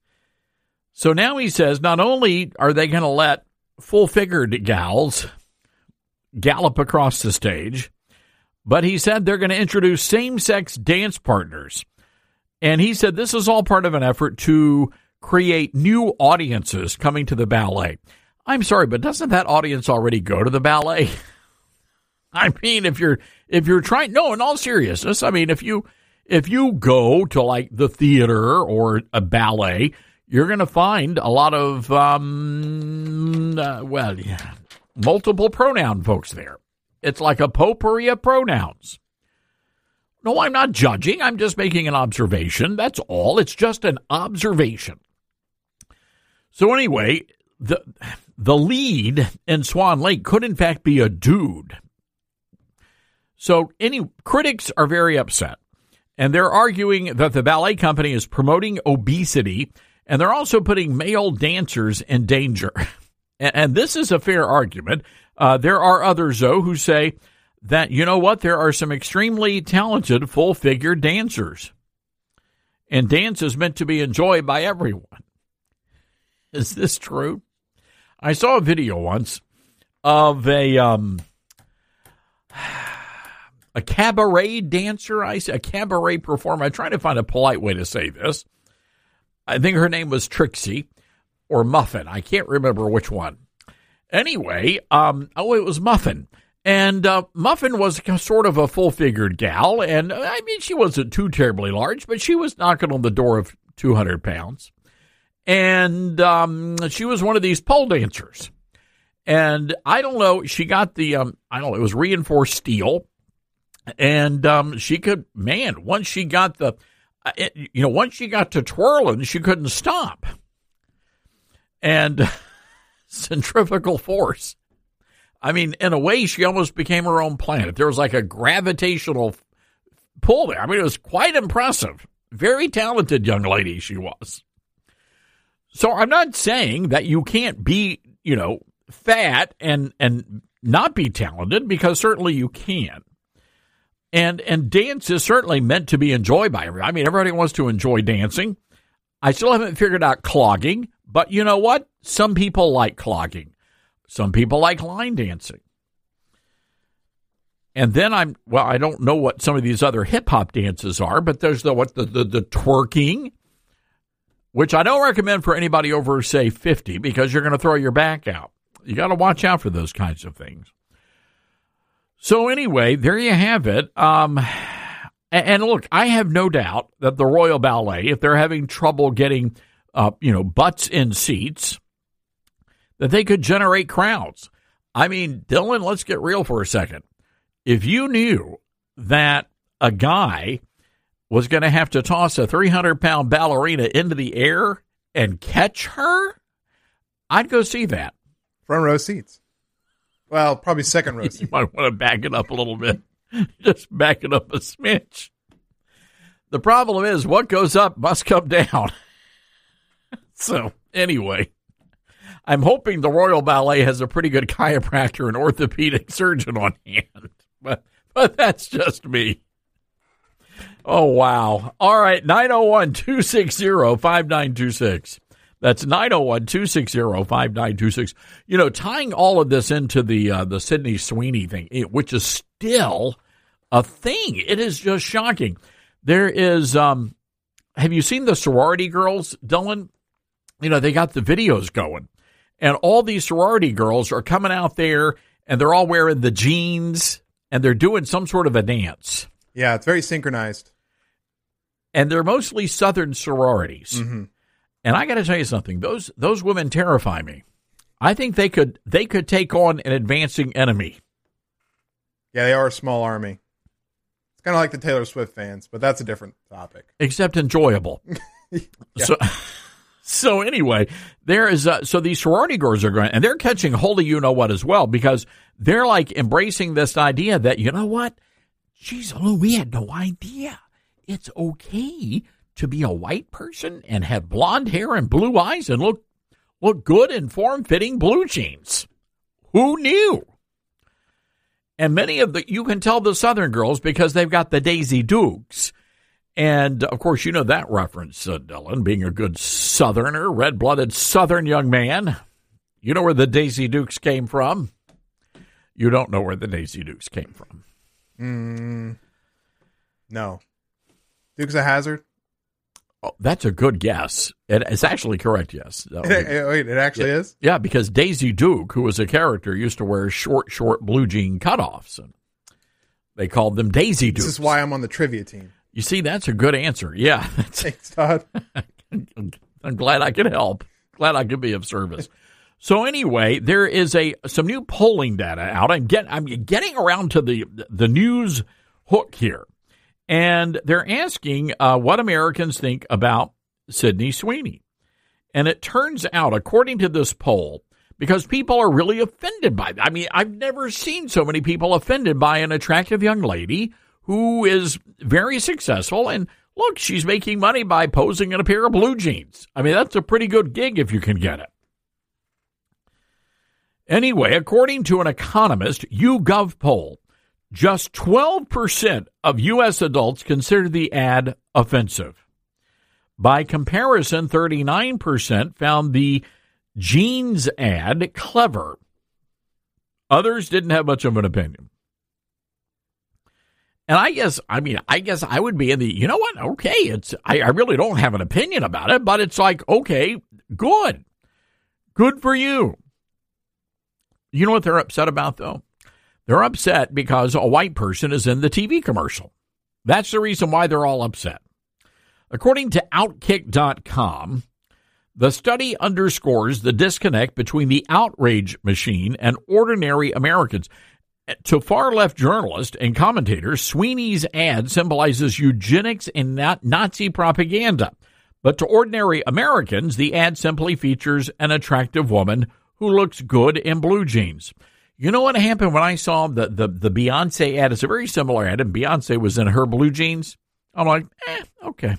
[SPEAKER 3] So now he says not only are they going to let full-figured gals gallop across the stage, but he said they're going to introduce same-sex dance partners. And he said this is all part of an effort to create new audiences coming to the ballet. I'm sorry, but doesn't that audience already go to the ballet? I mean, if you're trying, no, in all seriousness, I mean, if you go to like the theater or a ballet, you're going to find a lot of, multiple pronoun folks there. It's like a potpourri of pronouns. No, I'm not judging. I'm just making an observation. That's all. It's just an observation. So anyway, the lead in Swan Lake could in fact be a dude. So critics are very upset. And they're arguing that the ballet company is promoting obesity, and they're also putting male dancers in danger. And this is a fair argument. There are others, though, who say that, you know what, there are some extremely talented full-figure dancers. And dance is meant to be enjoyed by everyone. Is this true? I saw a video once of a cabaret dancer, a cabaret performer. I'm trying to find a polite way to say this. I think her name was Trixie or Muffin. I can't remember which one. Anyway, it was Muffin. And Muffin was sort of a full-figured gal. And, I mean, she wasn't too terribly large, but she was knocking on the door of 200 pounds. And she was one of these pole dancers. And I don't know, she got the, it was reinforced steel. And she could, once she got once she got to twirling, she couldn't stop. And centrifugal force. I mean, in a way, she almost became her own planet. There was like a gravitational pull there. I mean, it was quite impressive. Very talented young lady she was. So I'm not saying that you can't be, fat and not be talented, because certainly you can. And dance is certainly meant to be enjoyed by everybody. I mean, everybody wants to enjoy dancing. I still haven't figured out clogging, but you know what? Some people like clogging. Some people like line dancing. And then I don't know what some of these other hip-hop dances are, but there's the twerking, which I don't recommend for anybody over, say, 50, because you're going to throw your back out. You got to watch out for those kinds of things. So anyway, there you have it. And look, I have no doubt that the Royal Ballet, if they're having trouble getting, butts in seats, that they could generate crowds. I mean, Dylan, let's get real for a second. If you knew that a guy was going to have to toss a 300-pound ballerina into the air and catch her, I'd go see that.
[SPEAKER 5] Front row seats. Well, probably second row seats.
[SPEAKER 3] You might want to back it up a little bit. Just back it up a smidge. The problem is, what goes up must come down. So, anyway, I'm hoping the Royal Ballet has a pretty good chiropractor and orthopedic surgeon on hand. But that's just me. Oh, wow. All right, 901-260-5926. That's 901-260-5926. Tying all of this into the Sydney Sweeney thing, which is still a thing. It is just shocking. There is, have you seen the sorority girls, Dylan? They got the videos going. And all these sorority girls are coming out there, and they're all wearing the jeans, and they're doing some sort of a dance.
[SPEAKER 5] Yeah, it's very synchronized.
[SPEAKER 3] And they're mostly Southern sororities.
[SPEAKER 5] Mm-hmm.
[SPEAKER 3] And I got to tell you something. Those women terrify me. I think they could take on an advancing enemy.
[SPEAKER 5] Yeah, they are a small army. It's kind of like the Taylor Swift fans, but that's a different topic.
[SPEAKER 3] Except enjoyable.
[SPEAKER 5] Yeah.
[SPEAKER 3] So anyway, there is so these sorority girls are going, and they're catching hold of you-know-what as well, because they're like embracing this idea that, you know what? Geez, we had no idea. It's okay to be a white person and have blonde hair and blue eyes and look good in form-fitting blue jeans. Who knew? And many of you can tell the Southern girls because they've got the Daisy Dukes. And, of course, you know that reference, Dylan, being a good Southerner, red-blooded Southern young man. You know where the Daisy Dukes came from? You don't know where the Daisy Dukes came from.
[SPEAKER 5] No. Dukes of Hazzard?
[SPEAKER 3] Oh, that's a good guess. It's actually correct, yes.
[SPEAKER 5] Wait, it actually is?
[SPEAKER 3] Yeah, because Daisy Duke, who was a character, used to wear short blue jean cutoffs. And they called them Daisy Dukes.
[SPEAKER 5] This is why I'm on the trivia team.
[SPEAKER 3] You see, that's a good answer. Yeah.
[SPEAKER 5] Thanks, Todd.
[SPEAKER 3] I'm glad I could help. Glad I could be of service. So anyway, there is some new polling data out. I'm getting around to the news hook here. And they're asking what Americans think about Sydney Sweeney. And it turns out, according to this poll, because people are really offended by it. I mean, I've never seen so many people offended by an attractive young lady who is very successful. And look, she's making money by posing in a pair of blue jeans. I mean, that's a pretty good gig if you can get it. Anyway, according to an Economist YouGov poll, just 12% of U.S. adults consider the ad offensive. By comparison, 39% found the jeans ad clever. Others didn't have much of an opinion. And I guess I would be in the, you know what? Okay, I really don't have an opinion about it, but it's like, okay, good. Good for you. You know what they're upset about, though? They're upset because a white person is in the TV commercial. That's the reason why they're all upset. According to Outkick.com, The study underscores the disconnect between the outrage machine and ordinary Americans. To far-left journalists and commentators, Sweeney's ad symbolizes eugenics and Nazi propaganda. But to ordinary Americans, the ad simply features an attractive woman who looks good in blue jeans. You know what happened when I saw the Beyonce ad? It's a very similar ad, and Beyonce was in her blue jeans. I'm like, okay.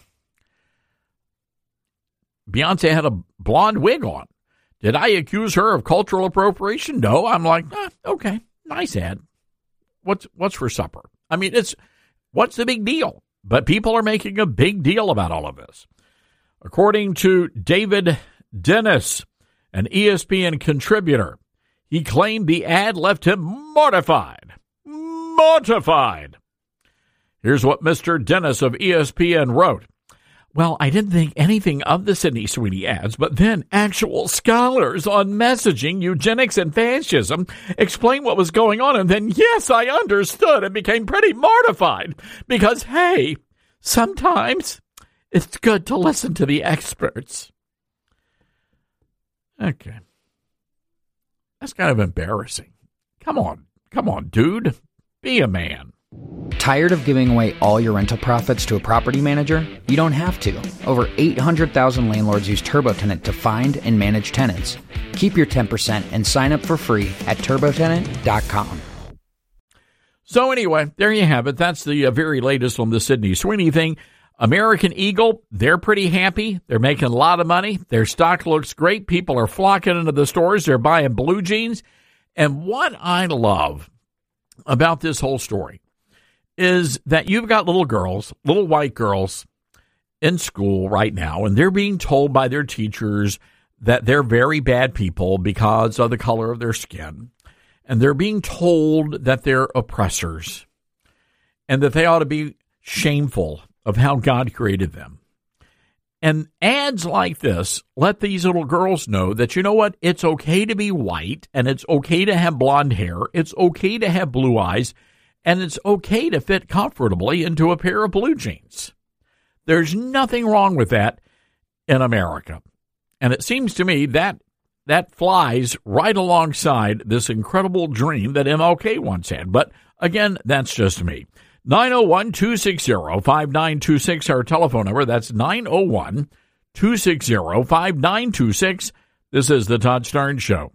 [SPEAKER 3] Beyonce had a blonde wig on. Did I accuse her of cultural appropriation? No. I'm like, okay, nice ad. What's for supper? I mean, what's the big deal? But people are making a big deal about all of this. According to David Dennis, an ESPN contributor, he claimed the ad left him mortified. Mortified. Here's what Mr. Dennis of ESPN wrote. Well, I didn't think anything of the Sydney Sweeney ads, but then actual scholars on messaging, eugenics, and fascism explained what was going on, and then, yes, I understood and became pretty mortified because, hey, sometimes it's good to listen to the experts. Okay. That's kind of embarrassing. Come on, dude. Be a man.
[SPEAKER 8] Tired of giving away all your rental profits to a property manager? You don't have to. Over 800,000 landlords use TurboTenant to find and manage tenants. Keep your 10% and sign up for free at TurboTenant.com.
[SPEAKER 3] So anyway, there you have it. That's the very latest on the Sydney Sweeney thing. American Eagle, they're pretty happy. They're making a lot of money. Their stock looks great. People are flocking into the stores. They're buying blue jeans. And what I love about this whole story is that you've got little girls, little white girls in school right now, and they're being told by their teachers that they're very bad people because of the color of their skin. And they're being told that they're oppressors and that they ought to be shameful of how God created them. And ads like this let these little girls know that, you know what, it's okay to be white, and it's okay to have blonde hair, it's okay to have blue eyes, and it's okay to fit comfortably into a pair of blue jeans. There's nothing wrong with that in America. And it seems to me that flies right alongside this incredible dream that MLK once had. But again, that's just me. 901-260-5926, our telephone number. That's 901-260-5926. This is the Todd Starnes Show.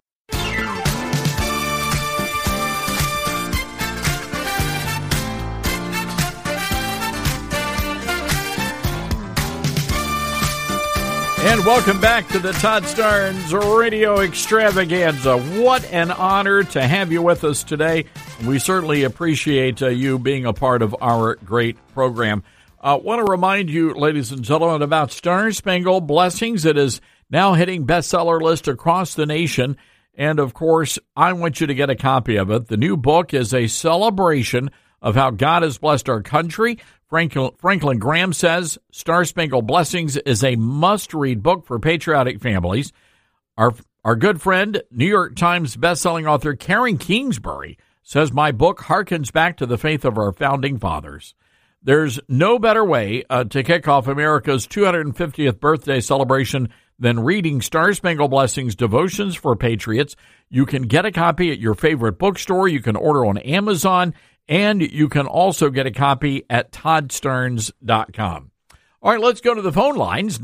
[SPEAKER 3] And welcome back to the Todd Starnes Radio Extravaganza. What an honor to have you with us today. We certainly appreciate you being a part of our great program. I want to remind you, ladies and gentlemen, about Star Spangled Blessings. It is now hitting bestseller list across the nation. And, of course, I want you to get a copy of it. The new book is a celebration of how God has blessed our country. Franklin Graham says Star Spangled Blessings is a must-read book for patriotic families. Our good friend, New York Times bestselling author Karen Kingsbury says my book harkens back to the faith of our founding fathers. There's no better way to kick off America's 250th birthday celebration than reading Star Spangled Blessings Devotions for Patriots. You can get a copy at your favorite bookstore. You can order on Amazon. And you can also get a copy at ToddStarnes.com. All right, let's go to the phone lines,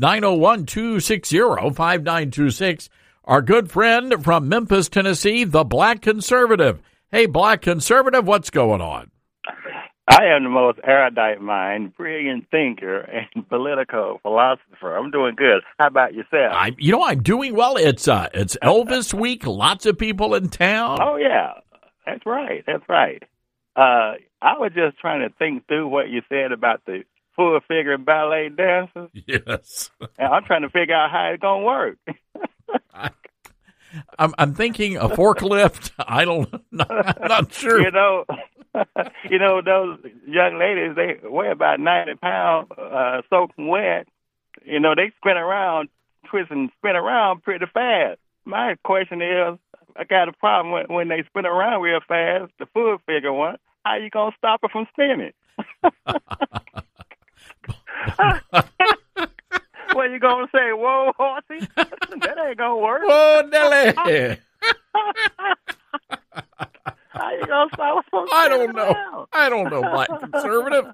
[SPEAKER 3] 901-260-5926. Our good friend from Memphis, Tennessee, the Black Conservative. Hey, Black Conservative, what's going on?
[SPEAKER 9] I am the most erudite mind, brilliant thinker, and political philosopher. I'm doing good. How about yourself?
[SPEAKER 3] I'm doing well. It's Elvis week, lots of people in town.
[SPEAKER 9] Oh, yeah, that's right. I was just trying to think through what you said about the full-figure ballet dancers.
[SPEAKER 3] Yes.
[SPEAKER 9] And I'm trying to figure out how it's going to work.
[SPEAKER 3] I'm thinking a forklift. I'm not sure.
[SPEAKER 9] Those young ladies, they weigh about 90 pounds, soaking wet. They twist and spin around pretty fast. My question is, I got a problem when they spin around real fast, the full figure one. How you going to stop it from spinning? What you gonna say? Whoa, horsey? That ain't gonna work.
[SPEAKER 3] Whoa, Nelly.
[SPEAKER 9] How you gonna stop us from
[SPEAKER 3] I don't
[SPEAKER 9] spinning
[SPEAKER 3] know.
[SPEAKER 9] around?
[SPEAKER 3] I don't know, black conservative.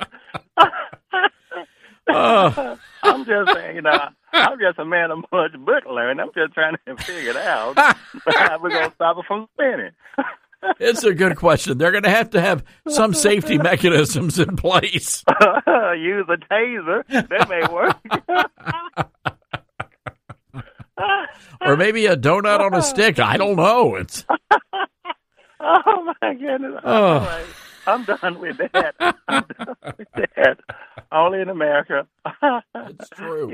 [SPEAKER 9] I'm just saying, I'm just a man of much book learning. I'm just trying to figure it out how we're going to stop it from spinning.
[SPEAKER 3] It's a good question. They're going to have some safety mechanisms in place.
[SPEAKER 9] Use a taser. That may work.
[SPEAKER 3] Or maybe a donut on a stick. I don't know. It's
[SPEAKER 9] Oh, my goodness. All right. I'm done with that. I'm done with that. Only in America.
[SPEAKER 3] It's true.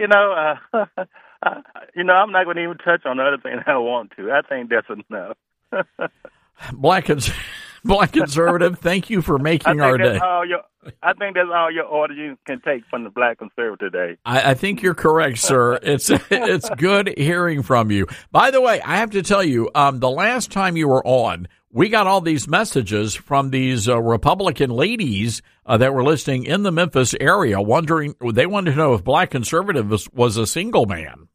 [SPEAKER 9] I'm not going to even touch on the other thing I want to. I think that's enough.
[SPEAKER 3] Black conservative, thank you for making our day.
[SPEAKER 9] I think that's all your order you can take from the black conservative today.
[SPEAKER 3] I think you're correct, sir. It's good hearing from you. By the way, I have to tell you, the last time you were on, we got all these messages from these Republican ladies that were listening in the Memphis area, wondering, they wanted to know if black conservative was a single man.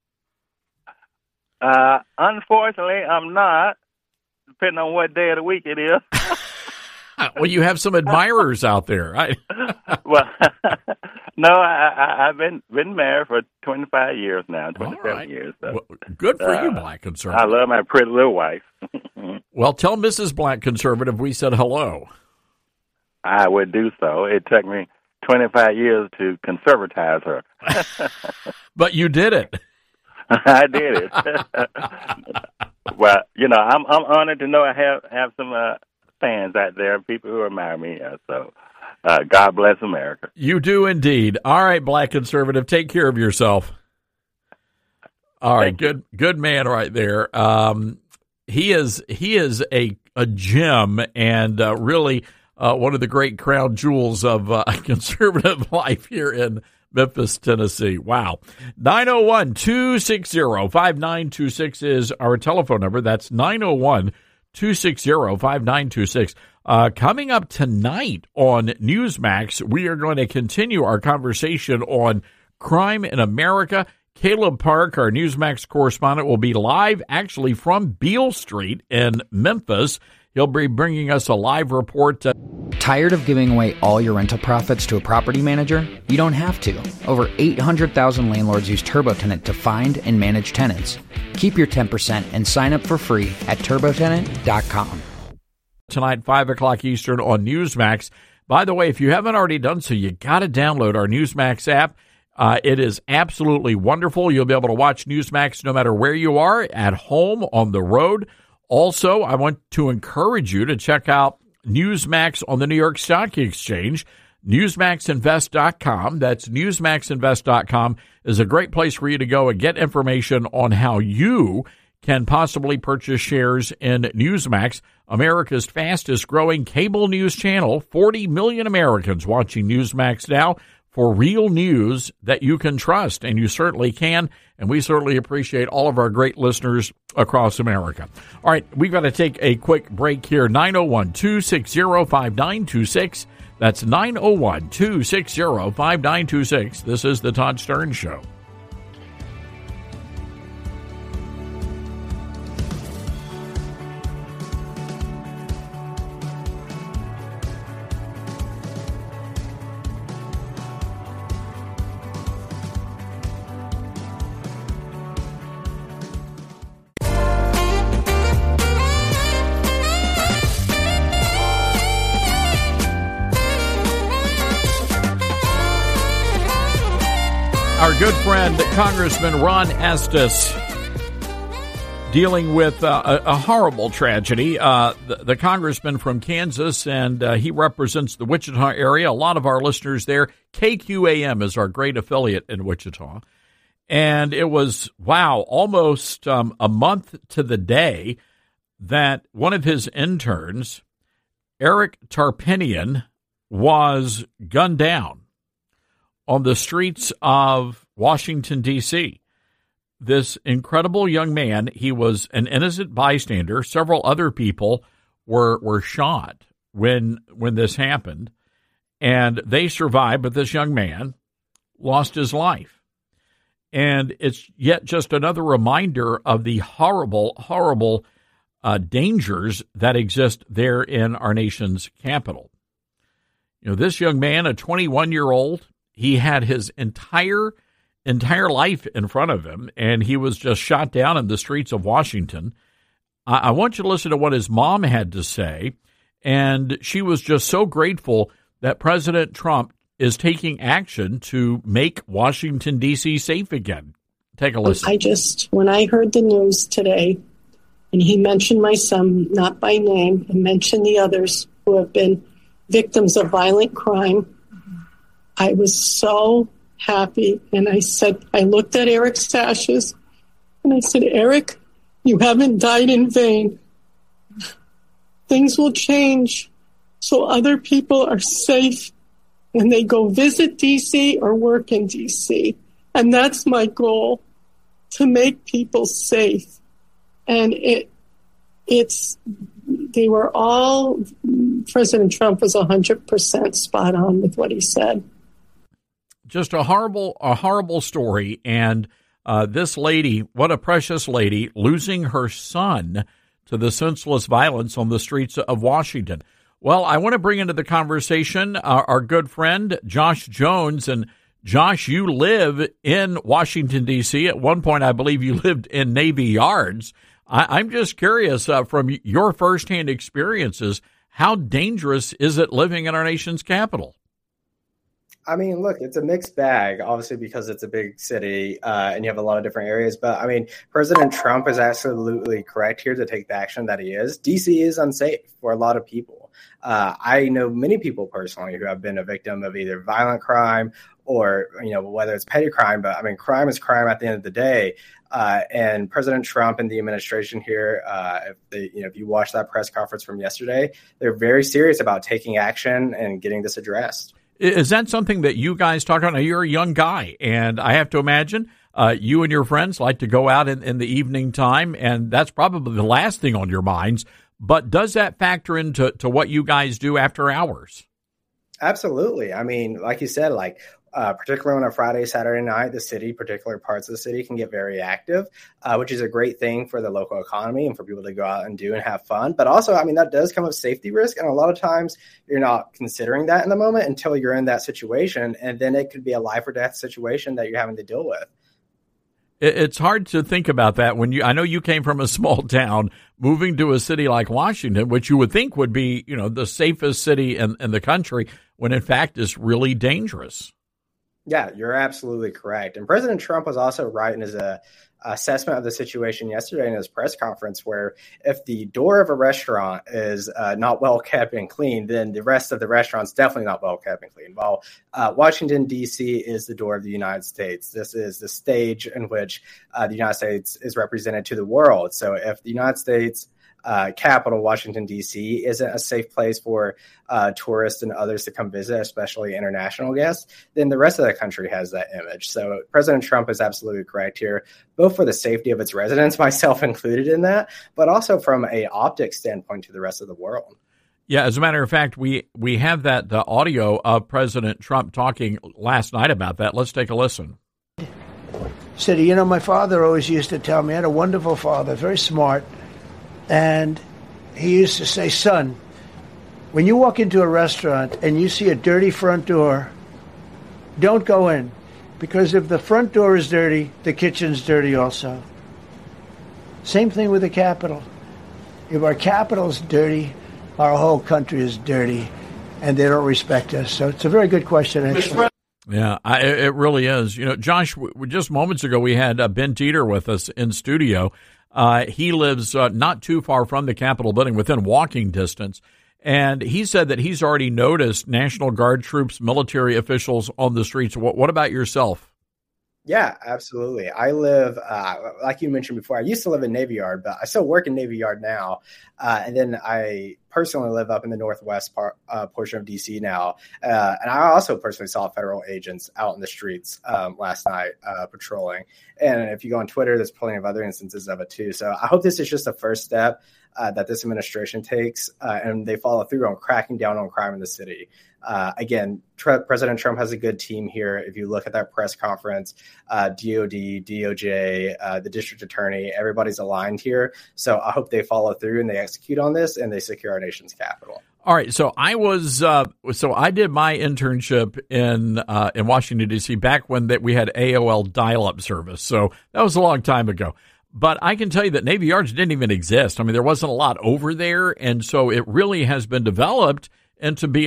[SPEAKER 9] Unfortunately, I'm not, depending on what day of the week it is.
[SPEAKER 3] Well, you have some admirers out there, right?
[SPEAKER 9] Well, no, I've been married for 25 years now, 27 years. So.
[SPEAKER 3] Well, good for you, black conservative.
[SPEAKER 9] I love my pretty little wife.
[SPEAKER 3] Well, tell Mrs. Black Conservative we said hello.
[SPEAKER 9] I would do so. It took me 25 years to conservatize her.
[SPEAKER 3] But you did it.
[SPEAKER 9] I did it. Well, I'm honored to know I have some fans out there, people who admire me. So God bless America.
[SPEAKER 3] You do indeed. All right, black conservative, take care of yourself. All right, good man right there. He is a gem and really one of the great crown jewels of conservative life here in Memphis, Tennessee. Wow. 901-260-5926 is our telephone number. That's 901-260-5926. Coming up tonight on Newsmax, we are going to continue our conversation on crime in America. Caleb Park, our Newsmax correspondent, will be live actually from Beale Street in Memphis. He'll be bringing us a live report.
[SPEAKER 8] Tired of giving away all your rental profits to a property manager? You don't have to. Over 800,000 landlords use TurboTenant to find and manage tenants. Keep your 10% and sign up for free at TurboTenant.com.
[SPEAKER 3] Tonight, 5 o'clock Eastern on Newsmax. By the way, if you haven't already done so, you got to download our Newsmax app. It is absolutely wonderful. You'll be able to watch Newsmax no matter where you are, at home, on the road. Also, I want to encourage you to check out Newsmax on the New York Stock Exchange, NewsmaxInvest.com. That's NewsmaxInvest.com is a great place for you to go and get information on how you can possibly purchase shares in Newsmax, America's fastest growing cable news channel. 40 million Americans watching Newsmax now for real news that you can trust, and you certainly can, and we certainly appreciate all of our great listeners across America. All right, we've got to take a quick break here. 901-260-5926. That's 901-260-5926. This is the Todd Stern Show. Our good friend, Congressman Ron Estes, dealing with a horrible tragedy. The congressman from Kansas, and he represents the Wichita area. A lot of our listeners there. KQAM is our great affiliate in Wichita. And it was, almost a month to the day that one of his interns, Eric Tarpinian, was gunned down on the streets of Washington, D.C. This incredible young man, he was an innocent bystander. Several other people were shot when this happened, and they survived, but this young man lost his life. And it's yet just another reminder of the horrible, horrible dangers that exist there in our nation's capital. You know, this young man, a 21-year-old, he had his entire life in front of him, and he was just shot down in the streets of Washington. I want you to listen to what his mom had to say, and she was just so grateful that President Trump is taking action to make Washington, D.C. safe again. Take a listen.
[SPEAKER 10] When I heard the news today, and he mentioned my son, not by name, and mentioned the others who have been victims of violent crime, I was so happy. And I looked at Eric's ashes, and I said, Eric, you haven't died in vain. Things will change so other people are safe when they go visit D.C. or work in D.C. And that's my goal, to make people safe. And they were all, President Trump was 100% spot on with what he said.
[SPEAKER 3] Just a horrible story. And this lady, what a precious lady, losing her son to the senseless violence on the streets of Washington. Well, I want to bring into the conversation our good friend, Josh Jones. And Josh, you live in Washington, D.C. At one point, I believe you lived in Navy Yards. I'm just curious, from your firsthand experiences, how dangerous is it living in our nation's capital?
[SPEAKER 11] I mean, look, it's a mixed bag, obviously, because it's a big city and you have a lot of different areas. But, I mean, President Trump is absolutely correct here to take the action that he is. D.C. is unsafe for a lot of people. I know many people personally who have been a victim of either violent crime or, whether it's petty crime. But, I mean, crime is crime at the end of the day. And President Trump and the administration here, if you watch that press conference from yesterday, they're very serious about taking action and getting this addressed.
[SPEAKER 3] Is that something that you guys talk about? Now, you're a young guy, and I have to imagine you and your friends like to go out in the evening time, and that's probably the last thing on your minds. But does that factor into what you guys do after hours?
[SPEAKER 11] Absolutely. I mean, like you said, particularly on a Friday, Saturday night, the city, particular parts of the city can get very active, which is a great thing for the local economy and for people to go out and do and have fun. But also, I mean, that does come with safety risk. And a lot of times you're not considering that in the moment until you're in that situation. And then it could be a life or death situation that you're having to deal with.
[SPEAKER 3] It's hard to think about that I know you came from a small town, moving to a city like Washington, which you would think would be, the safest city in the country, when in fact is really dangerous.
[SPEAKER 11] Yeah, you're absolutely correct. And President Trump was also right in his assessment of the situation yesterday in his press conference, where if the door of a restaurant is not well kept and clean, then the rest of the restaurant's definitely not well kept and clean. Well, Washington, D.C. is the door of the United States. This is the stage in which the United States is represented to the world. So if the United States capital, Washington, D.C., isn't a safe place for tourists and others to come visit, especially international guests, then the rest of the country has that image. So President Trump is absolutely correct here, both for the safety of its residents, myself included in that, but also from an optics standpoint to the rest of the world.
[SPEAKER 3] Yeah, as a matter of fact, we have the audio of President Trump talking last night about that. Let's take a listen.
[SPEAKER 12] Said, my father always used to tell me, I had a wonderful father, very smart. And he used to say, son, when you walk into a restaurant and you see a dirty front door, don't go in. Because if the front door is dirty, the kitchen's dirty also. Same thing with the Capitol. If our Capitol's dirty, our whole country is dirty, and they don't respect us. So it's a very good question, actually.
[SPEAKER 3] Yeah, it really is. Josh, just moments ago we had Ben Teeter with us in studio. He lives not too far from the Capitol building, within walking distance. And he said that he's already noticed National Guard troops, military officials on the streets. What about yourself?
[SPEAKER 11] Yeah, absolutely. I live, like you mentioned before, I used to live in Navy Yard, but I still work in Navy Yard now. And then I personally live up in the northwest portion of D.C. now. And I also personally saw federal agents out in the streets last night patrolling. And if you go on Twitter, there's plenty of other instances of it too. So I hope this is just a first step that this administration takes, and they follow through on cracking down on crime in the city. Again, President Trump has a good team here. If you look at that press conference, DOD, DOJ, the district attorney, everybody's aligned here. So I hope they follow through and they execute on this and they secure our nation's capital.
[SPEAKER 3] All right. So I did my internship in Washington, D.C. back when we had AOL dial-up service. So that was a long time ago. But I can tell you that Navy Yards didn't even exist. I mean, there wasn't a lot over there. And so it really has been developed into being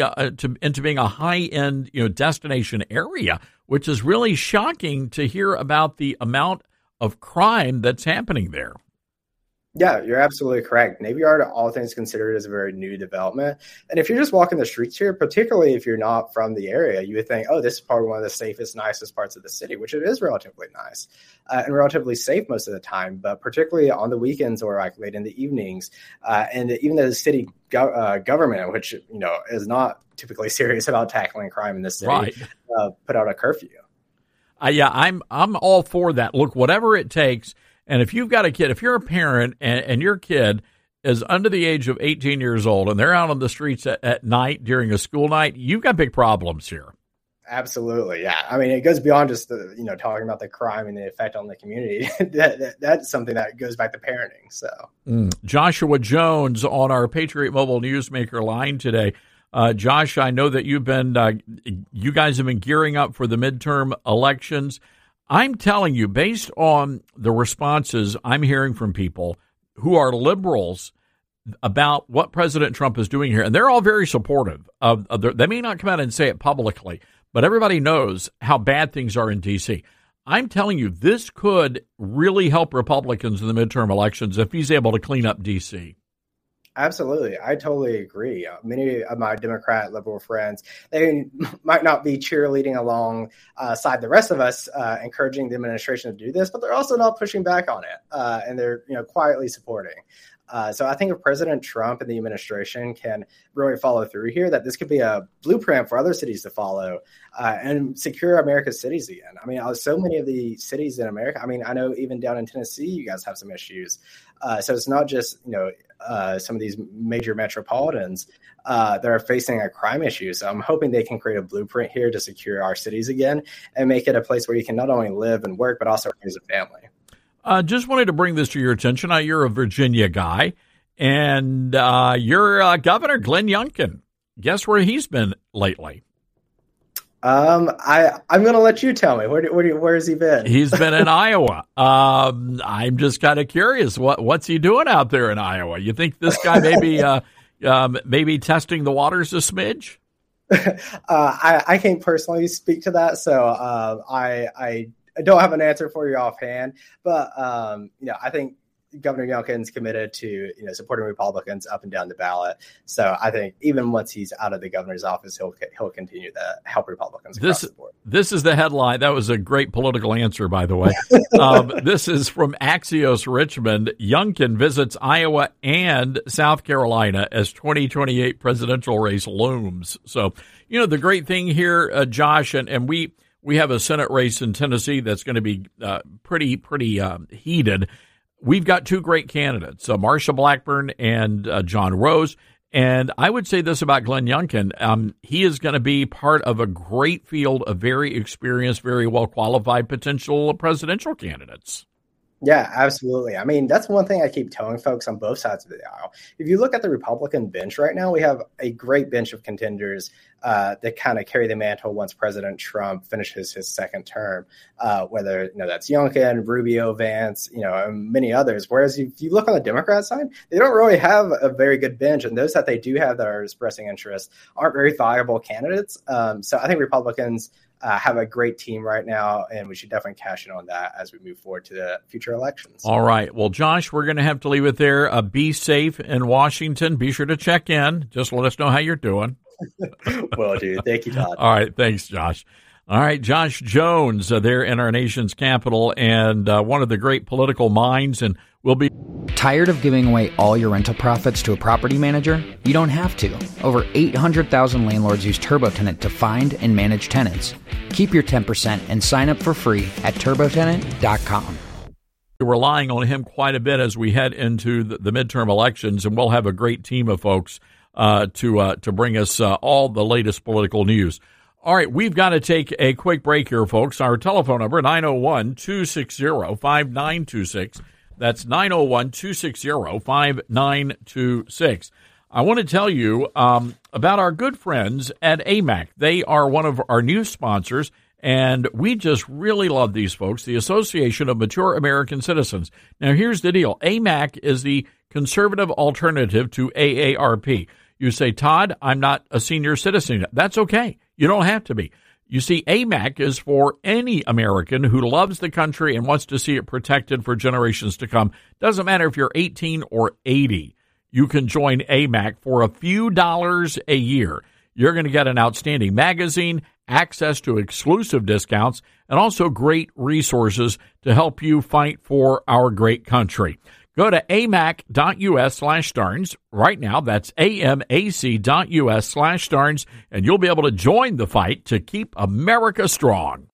[SPEAKER 3] a high-end, destination area, which is really shocking to hear about the amount of crime that's happening there.
[SPEAKER 11] Yeah, you're absolutely correct. Navy Yard, all things considered, is a very new development. And if you're just walking the streets here, particularly if you're not from the area, you would think, oh, this is probably one of the safest, nicest parts of the city, which it is relatively nice and relatively safe most of the time. But particularly on the weekends or like late in the evenings, and even the city government, which is not typically serious about tackling crime in the city,
[SPEAKER 3] right,
[SPEAKER 11] put out a curfew.
[SPEAKER 3] Yeah, I'm all for that. Look, whatever it takes. And if you've got a kid, if you're a parent and your kid is under the age of 18 years old and they're out on the streets at night during a school night, you've got big problems here.
[SPEAKER 11] Absolutely. Yeah. I mean, it goes beyond just talking about the crime and the effect on the community. That's something that goes back to parenting. So
[SPEAKER 3] Joshua Jones on our Patriot Mobile Newsmaker line today. Josh, I know that you guys have been gearing up for the midterm elections. I'm telling you, based on the responses I'm hearing from people who are liberals about what President Trump is doing here, and they're all very supportive they may not come out and say it publicly, but everybody knows how bad things are in D.C. I'm telling you, this could really help Republicans in the midterm elections if he's able to clean up D.C.
[SPEAKER 11] Absolutely. I totally agree. Many of my Democrat liberal friends, they might not be cheerleading alongside the rest of us, encouraging the administration to do this, but they're also not pushing back on it. And they're quietly supporting. So I think if President Trump and the administration can really follow through here, that this could be a blueprint for other cities to follow and secure America's cities again. I mean, so many of the cities in America, I mean, I know even down in Tennessee, you guys have some issues. So it's not just, some of these major metropolitans that are facing a crime issue. So I'm hoping they can create a blueprint here to secure our cities again and make it a place where you can not only live and work, but also raise a family.
[SPEAKER 3] Just wanted to bring this to your attention. You're a Virginia guy, and your governor, Glenn Youngkin. Guess where he's been lately? I'm
[SPEAKER 11] going to let you tell me. Where has he been?
[SPEAKER 3] He's been in Iowa. I'm just kind of curious. What's he doing out there in Iowa? You think this guy maybe testing the waters a smidge?
[SPEAKER 11] I can't personally speak to that, so I don't have an answer for you offhand, but I think Governor Youngkin's committed to supporting Republicans up and down the ballot. So I think even once he's out of the governor's office, he'll continue to help Republicans across the board.
[SPEAKER 3] This is the headline. That was a great political answer, by the way. This is from Axios Richmond. Youngkin visits Iowa and South Carolina as 2028 presidential race looms. So the great thing here, Josh, and we have a Senate race in Tennessee that's going to be pretty heated. We've got two great candidates, Marsha Blackburn and John Rose. And I would say this about Glenn Youngkin. He is going to be part of a great field of very experienced, very well-qualified potential presidential candidates.
[SPEAKER 11] Yeah, absolutely. I mean, that's one thing I keep telling folks on both sides of the aisle. If you look at the Republican bench right now, we have a great bench of contenders that kind of carry the mantle once President Trump finishes his second term, whether that's Youngkin, Rubio, Vance, and many others. Whereas if you look on the Democrat side, they don't really have a very good bench, and those that they do have that are expressing interest aren't very viable candidates. So I think Republicans have a great team right now, and we should definitely cash in on that as we move forward to the future elections.
[SPEAKER 3] All right. Well, Josh, we're going to have to leave it there. Be safe in Washington. Be sure to check in. Just let us know how you're doing.
[SPEAKER 11] Will do. Thank you, Todd.
[SPEAKER 3] All right. Thanks, Josh. All right. Josh Jones there in our nation's capital and one of the great political minds, and we'll be...
[SPEAKER 8] Tired of giving away all your rental profits to a property manager? You don't have to. Over 800,000 landlords use TurboTenant to find and manage tenants. Keep your 10% and sign up for free at TurboTenant.com.
[SPEAKER 3] We're relying on him quite a bit as we head into the midterm elections, and we'll have a great team of folks to bring us all the latest political news. All right, we've got to take a quick break here, folks. Our telephone number, 901-260-5926. That's 901-260-5926. I want to tell you about our good friends at AMAC. They are one of our new sponsors, and we just really love these folks, the Association of Mature American Citizens. Now, here's the deal. AMAC is the conservative alternative to AARP. You say, Todd, I'm not a senior citizen. That's okay. You don't have to be. You see, AMAC is for any American who loves the country and wants to see it protected for generations to come. Doesn't matter if you're 18 or 80. You can join AMAC for a few dollars a year. You're going to get an outstanding magazine, access to exclusive discounts, and also great resources to help you fight for our great country. Go to amac.us/Starnes right now. That's amac.us/Starnes, and you'll be able to join the fight to keep America strong.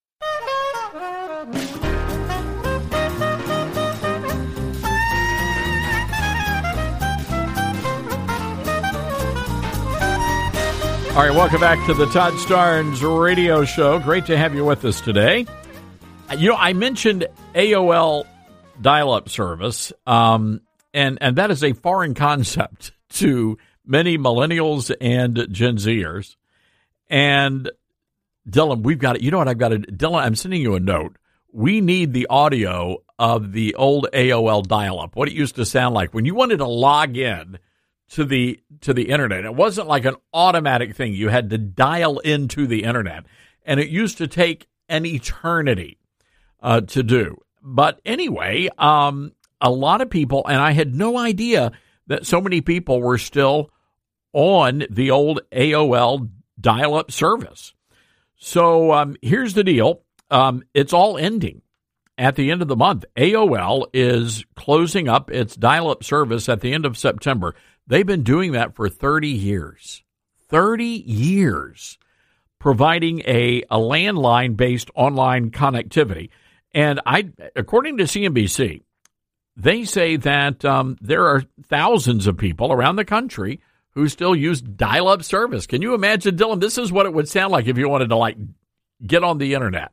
[SPEAKER 3] All right, welcome back to the Todd Starnes radio show. Great to have you with us today. You know, I mentioned AOL dial-up service, and that is a foreign concept to many millennials and Gen Zers. And Dylan, we've got it. You know what I've got to do? Dylan, I'm sending you a note. We need the audio of the old AOL dial-up, what it used to sound like when you wanted to log in to the internet. It wasn't like an automatic thing. You had to dial into the internet, and it used to take an eternity to do. But anyway, a lot of people, and I had no idea that so many people were still on the old AOL dial-up service. So here's the deal. It's all ending at the end of the month. AOL is closing up its dial-up service at the end of September. They've been doing that for 30 years. 30 years, providing a landline-based online connectivity. And according to CNBC, they say that there are thousands of people around the country who still use dial-up service. Can you imagine, Dylan? This is what it would sound like if you wanted to, get on the internet.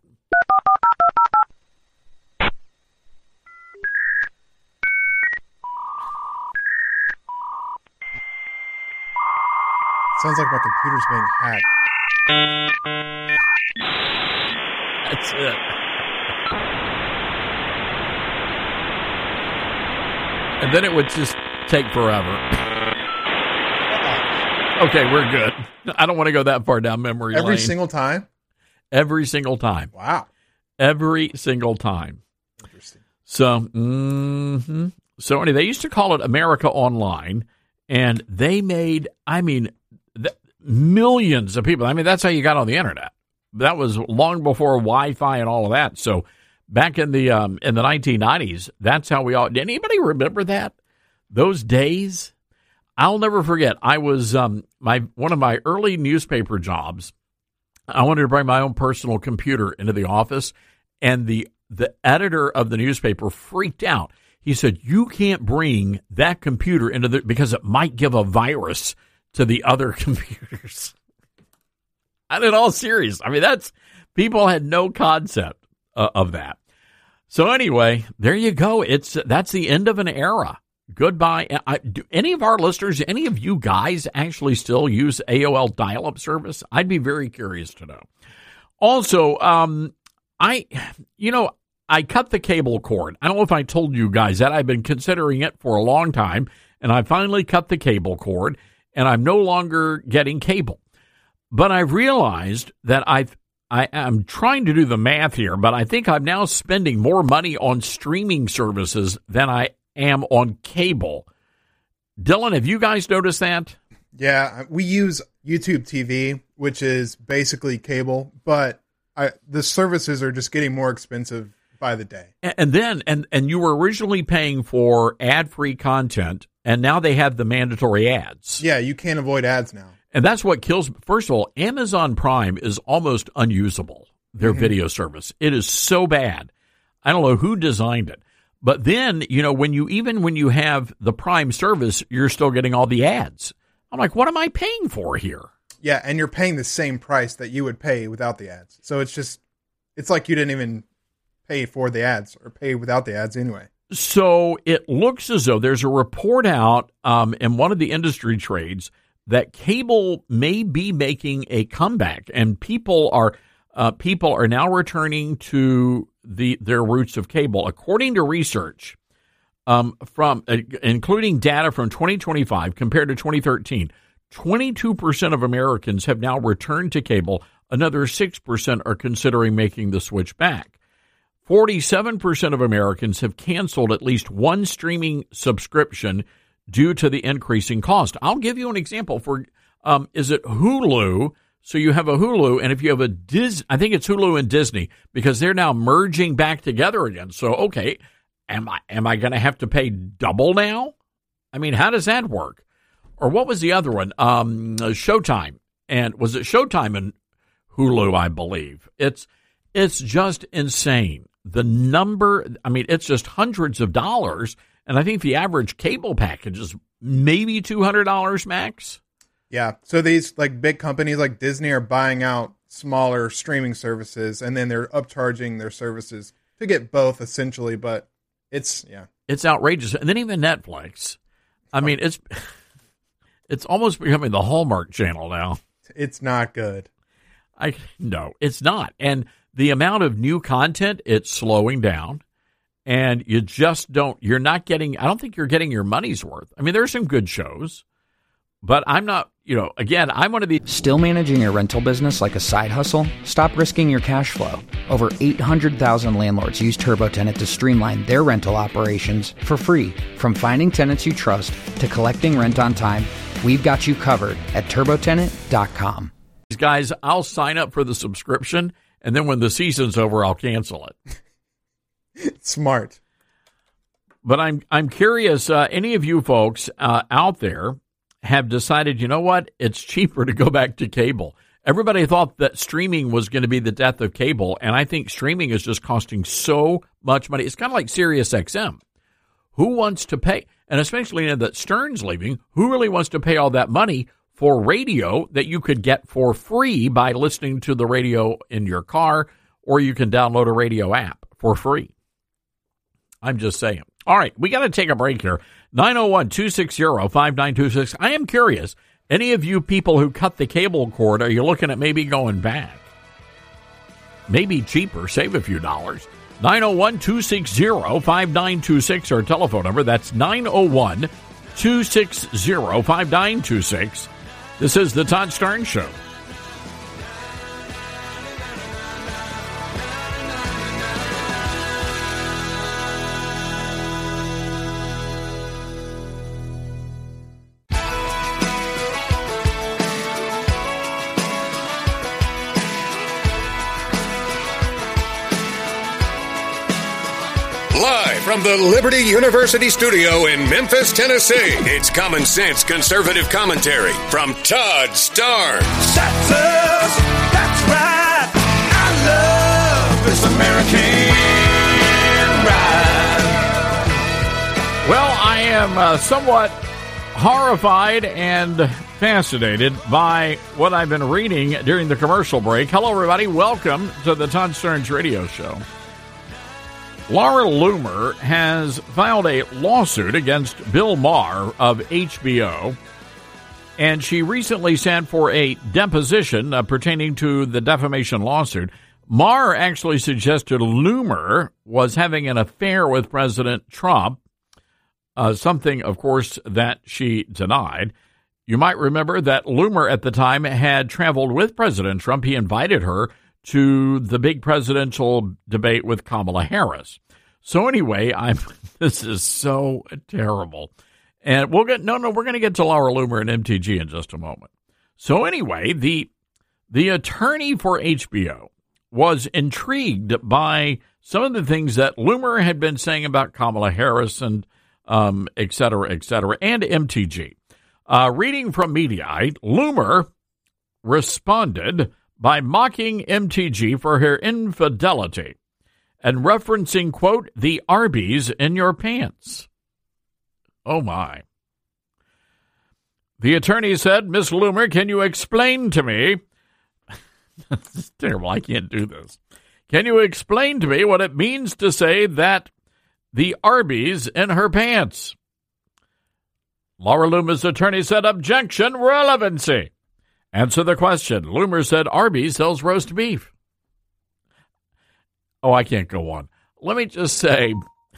[SPEAKER 5] Sounds like my computer's being hacked.
[SPEAKER 3] That's it. And then it would just take forever. Okay, we're good. I don't want to go that far down memory lane.
[SPEAKER 5] Every single time?
[SPEAKER 3] Every single time.
[SPEAKER 5] Wow.
[SPEAKER 3] Every single time.
[SPEAKER 5] Interesting.
[SPEAKER 3] So, So anyway, they used to call it America Online, and they made, millions of people. That's how you got on the internet. That was long before Wi-Fi and all of that. So back in the 1990s, that's how we all. Did anybody remember that? Those days? I'll never forget. I was one of my early newspaper jobs. I wanted to bring my own personal computer into the office, and the editor of the newspaper freaked out. He said, "You can't bring that computer into because it might give a virus to the other computers." And in all seriousness, people had no concept of that. So anyway, there you go. That's the end of an era. Goodbye. Do any of our listeners, any of you guys actually still use AOL dial-up service? I'd be very curious to know. Also, I cut the cable cord. I don't know if I told you guys that. I've been considering it for a long time, and I finally cut the cable cord, and I'm no longer getting cable. But I realized that I am trying to do the math here, but I think I'm now spending more money on streaming services than I am on cable. Dylan, have you guys noticed that?
[SPEAKER 5] Yeah, we use YouTube TV, which is basically cable, but the services are just getting more expensive by the day.
[SPEAKER 3] And then you were originally paying for ad-free content, and now they have the mandatory ads.
[SPEAKER 5] Yeah, you can't avoid ads now.
[SPEAKER 3] And that's what kills. First of all, Amazon Prime is almost unusable, their video service. It is so bad. I don't know who designed it. But then, when you have the Prime service, you're still getting all the ads. I'm like, what am I paying for here?
[SPEAKER 5] Yeah, and you're paying the same price that you would pay without the ads. So it's like you didn't even pay for the ads or pay without the ads anyway.
[SPEAKER 3] So it looks as though there's a report out in one of the industry trades that cable may be making a comeback, and people are now returning to their roots of cable. According to research from including data from 2025 compared to 2013, 22% of Americans have now returned to cable. Another 6% are considering making the switch back. 47% of Americans have canceled at least one streaming subscription due to the increasing cost. I'll give you an example for, is it Hulu? So you have a Hulu, and if you have I think it's Hulu and Disney, because they're now merging back together again. So, okay, am I going to have to pay double now? I mean, how does that work? Or what was the other one? Showtime. And was it Showtime and Hulu, I believe? It's just insane. The number, it's just hundreds of dollars. And I think the average cable package is maybe $200 max.
[SPEAKER 5] Yeah. So these big companies like Disney are buying out smaller streaming services, and then they're upcharging their services to get both essentially. But it's
[SPEAKER 3] outrageous. And then even Netflix. It's almost becoming the Hallmark Channel now. It's
[SPEAKER 5] not good.
[SPEAKER 3] No, it's not. And the amount of new content, it's slowing down. And I don't think you're getting your money's worth. There's some good shows, but I'm not, I'm one of the...
[SPEAKER 8] Still managing your rental business like a side hustle? Stop risking your cash flow. Over 800,000 landlords use TurboTenant to streamline their rental operations for free. From finding tenants you trust to collecting rent on time, we've got you covered at TurboTenant.com.
[SPEAKER 3] Guys, I'll sign up for the subscription, and then when the season's over, I'll cancel it.
[SPEAKER 5] Smart.
[SPEAKER 3] But I'm curious, any of you folks out there have decided, you know what, it's cheaper to go back to cable. Everybody thought that streaming was going to be the death of cable, and I think streaming is just costing so much money. It's kind of like Sirius XM. Who wants to pay, and especially now that Stern's leaving, who really wants to pay all that money for radio that you could get for free by listening to the radio in your car, or you can download a radio app for free? I'm just saying. All right, we got to take a break here. 901-260-5926. I am curious, any of you people who cut the cable cord, are you looking at maybe going back? Maybe cheaper, save a few dollars. 901-260-5926, our telephone number. That's 901-260-5926. This is the Todd Starnes Show.
[SPEAKER 1] Live from the Liberty University studio in Memphis, Tennessee, it's common sense conservative commentary from Todd Starnes.
[SPEAKER 2] That's us. That's right. I love this American ride.
[SPEAKER 3] Well, I am somewhat horrified and fascinated by what I've been reading during the commercial break. Hello, everybody. Welcome to the Todd Starnes Radio Show. Laura Loomer has filed a lawsuit against Bill Maher of HBO, and she recently sat for a deposition pertaining to the defamation lawsuit. Maher actually suggested Loomer was having an affair with President Trump, something, of course, that she denied. You might remember that Loomer at the time had traveled with President Trump. He invited her to the big presidential debate with Kamala Harris. So anyway, this is so terrible. And we're going to get to Laura Loomer and MTG in just a moment. So anyway, the attorney for HBO was intrigued by some of the things that Loomer had been saying about Kamala Harris and et cetera, and MTG. Reading from Mediaite, Loomer responded by mocking MTG for her infidelity and referencing, quote, the Arby's in your pants. Oh, my. The attorney said, Ms. Loomer, can you explain to me? This is terrible. I can't do this. Can you explain to me what it means to say that the Arby's in her pants? Laura Loomer's attorney said, objection, relevancy. Answer the question. Loomer said Arby's sells roast beef. Oh, I can't go on. Let me just say,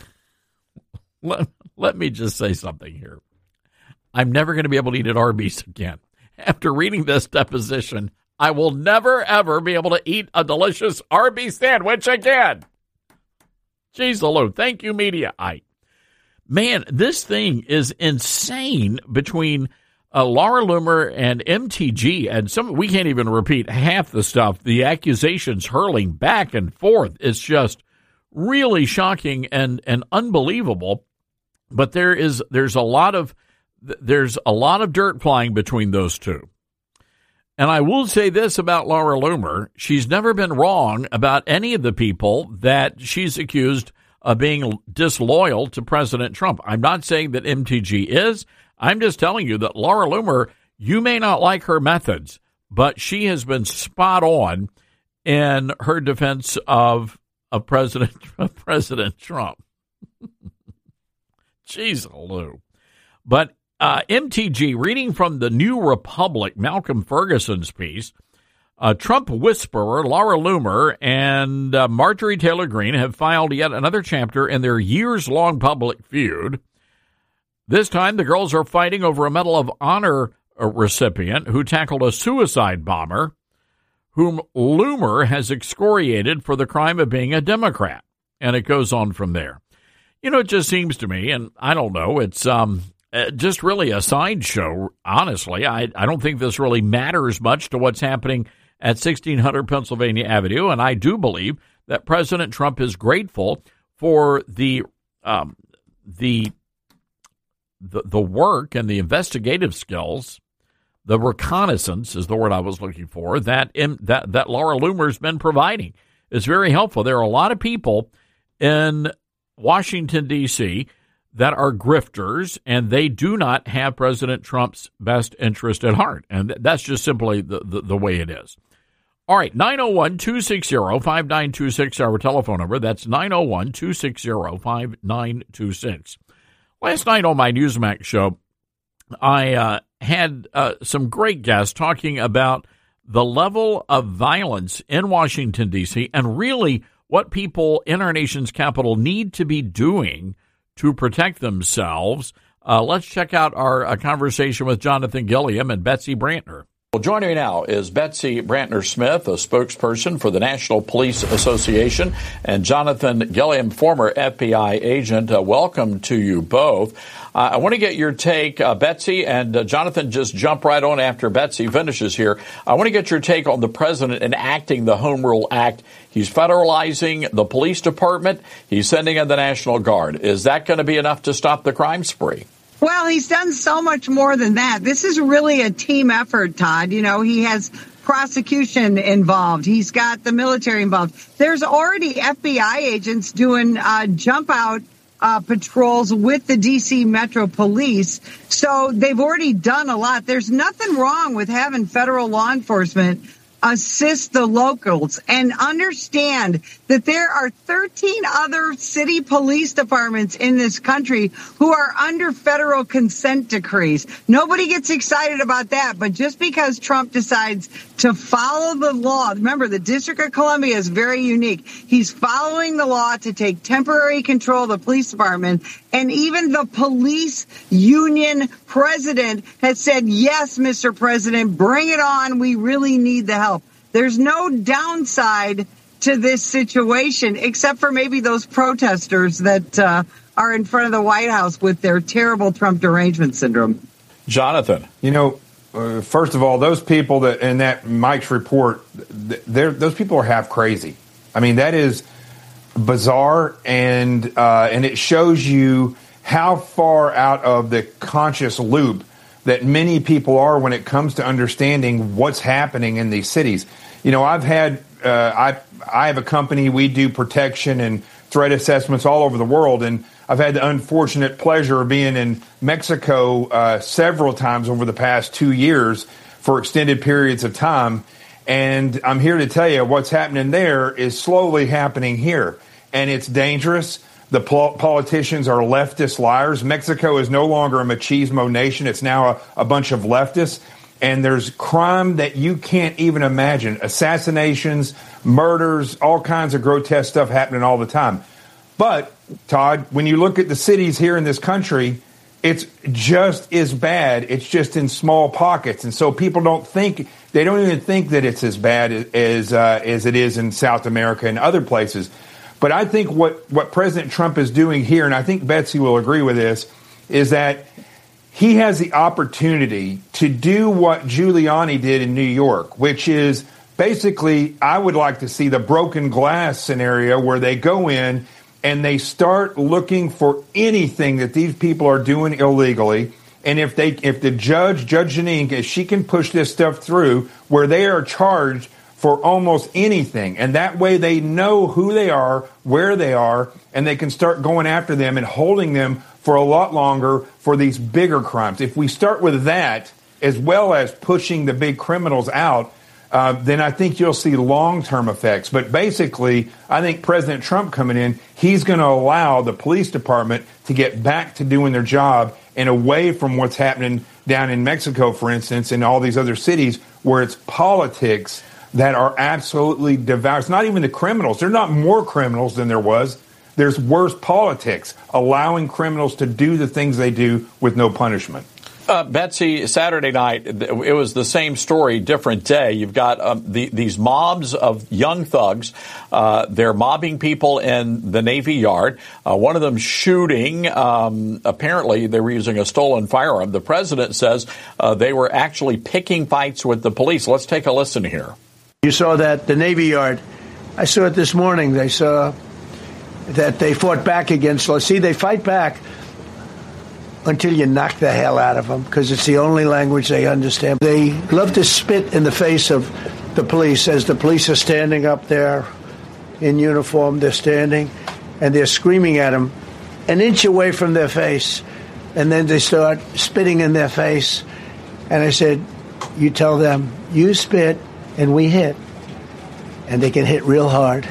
[SPEAKER 3] let me just say something here. I'm never going to be able to eat at Arby's again. After reading this deposition, I will never, ever be able to eat a delicious Arby's sandwich again. Jeez, Lou. Thank you, Mediaite. Man, this thing is insane between Laura Loomer and MTG, and we can't even repeat half the stuff. The accusations hurling back and forth is just really shocking and unbelievable. But there's a lot of dirt flying between those two. And I will say this about Laura Loomer. She's never been wrong about any of the people that she's accused of being disloyal to President Trump. I'm not saying that MTG is. I'm just telling you that Laura Loomer, you may not like her methods, but she has been spot on in her defense of President Trump. Jeez, Lou. But MTG, reading from the New Republic, Malcolm Ferguson's piece, Trump whisperer Laura Loomer and Marjorie Taylor Greene have filed yet another chapter in their years-long public feud. This time, the girls are fighting over a Medal of Honor recipient who tackled a suicide bomber, whom Loomer has excoriated for the crime of being a Democrat. And it goes on from there. You know, it just seems to me, and I don't know, it's just really a sideshow, honestly. I don't think this really matters much to what's happening at 1600 Pennsylvania Avenue, and I do believe that President Trump is grateful for the work and the investigative skills, the reconnaissance is the word I was looking for, that Laura Loomer's been providing. It's very helpful. There are a lot of people in Washington, D.C., that are grifters, and they do not have President Trump's best interest at heart. And that's just simply the way it is. All right, 901-260-5926, our telephone number. That's 901-260-5926. Last night on my Newsmax show, I had some great guests talking about the level of violence in Washington, D.C., and really what people in our nation's capital need to be doing to protect themselves. Let's check out our conversation with Jonathan Gilliam and Betsy Brantner. Well, joining me now is Betsy Brantner-Smith, a spokesperson for the National Police Association, and Jonathan Gilliam, former FBI agent. Welcome to you both. I want to get your take, Betsy, and Jonathan, just jump right on after Betsy finishes here. I want to get your take on the president enacting the Home Rule Act. He's federalizing the police department. He's sending in the National Guard. Is that going to be enough to stop the crime spree?
[SPEAKER 13] Well, he's done so much more than that. This is really a team effort, Todd. You know, he has prosecution involved. He's got the military involved. There's already FBI agents doing jump out patrols with the D.C. Metro Police. So they've already done a lot. There's nothing wrong with having federal law enforcement assist the locals, and understand that there are 13 other city police departments in this country who are under federal consent decrees. Nobody gets excited about that, but just because Trump decides to follow the law, remember the District of Columbia is very unique. He's following the law to take temporary control of the police department, and even the police union president has said, yes, Mr. President, bring it on. We really need the help. There's no downside to this situation, except for maybe those protesters that are in front of the White House with their terrible Trump derangement syndrome.
[SPEAKER 3] Jonathan.
[SPEAKER 2] You know, first of all, those people that in that Mike's report, those people are half crazy. I mean, that is bizarre, and it shows you how far out of the conscious loop that many people are when it comes to understanding what's happening in these cities. You know, I've had I have a company. We do protection and threat assessments all over the world, and I've had the unfortunate pleasure of being in Mexico several times over the past 2 years for extended periods of time. And I'm here to tell you what's happening there is slowly happening here. And it's dangerous. The politicians are leftist liars. Mexico is no longer a machismo nation. It's now a bunch of leftists. And there's crime that you can't even imagine. Assassinations, murders, all kinds of grotesque stuff happening all the time. But, Todd, when you look at the cities here in this country, it's just as bad. It's just in small pockets. And so people don't even think that it's as bad as it is in South America and other places. But I think what President Trump is doing here, and I think Betsy will agree with this, is that he has the opportunity to do what Giuliani did in New York, which is basically, I would like to see the broken glass scenario where they go in and they start looking for anything that these people are doing illegally. And if Judge Jeanine, if she can push this stuff through where they are charged for almost anything, and that way they know who they are, where they are, and they can start going after them and holding them for a lot longer for these bigger crimes. If we start with that, as well as pushing the big criminals out, then I think you'll see long-term effects. But basically, I think President Trump coming in, he's going to allow the police department to get back to doing their job and away from what's happening down in Mexico, for instance, and all these other cities where it's politics that are absolutely devout. It's not even the criminals. There's not more criminals than there was. There's worse politics, allowing criminals to do the things they do with no punishment.
[SPEAKER 3] Betsy, Saturday night, it was the same story, different day. You've got these mobs of young thugs. They're mobbing people in the Navy Yard. One of them shooting. Apparently, they were using a stolen firearm. The president says they were actually picking fights with the police. Let's take a listen here.
[SPEAKER 12] You saw that, the Navy Yard. I saw it this morning. They saw that they fought back against law. See, they fight back until you knock the hell out of them, because it's the only language they understand. They love to spit in the face of the police as the police are standing up there in uniform. They're standing and they're screaming at them an inch away from their face, and then they start spitting in their face. And I said, you tell them, you spit and we hit, and they can hit real hard.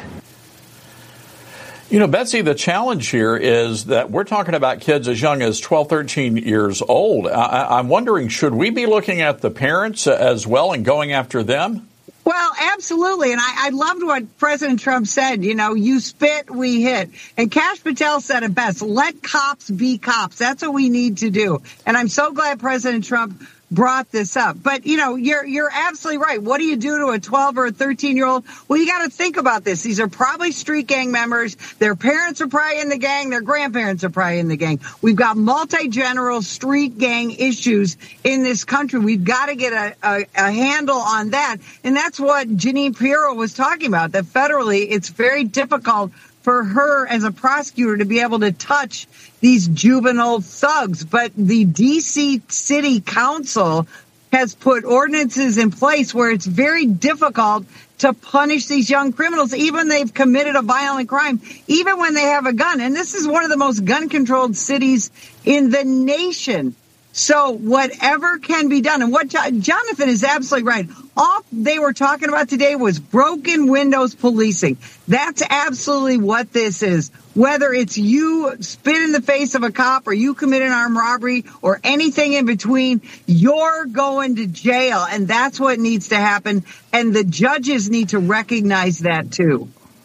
[SPEAKER 3] You know, Betsy, the challenge here is that we're talking about kids as young as 12, 13 years old. I'm wondering, should we be looking at the parents as well and going after them?
[SPEAKER 13] Well, absolutely. And I loved what President Trump said. You know, you spit, we hit. And Kash Patel said it best. Let cops be cops. That's what we need to do. And I'm so glad President Trump brought this up. But, you know, you're absolutely right. What do you do to a 12 or a 13-year-old? Well, you got to think about this. These are probably street gang members. Their parents are probably in the gang. Their grandparents are probably in the gang. We've got multi-general street gang issues in this country. We've got to get a handle on that. And that's what Jeanine Pirro was talking about, that federally it's very difficult for her as a prosecutor to be able to touch these juvenile thugs. But the D.C. City Council has put ordinances in place where it's very difficult to punish these young criminals, even when they've committed a violent crime, even when they have a gun. And this is one of the most gun-controlled cities in the nation. So whatever can be done, and what Jonathan is absolutely right. All they were talking about today was broken windows policing. That's absolutely what this is. Whether it's you spit in the face of a cop or you commit an armed robbery or anything in between, you're going to jail. And that's what needs to happen. And the judges need to recognize that, too.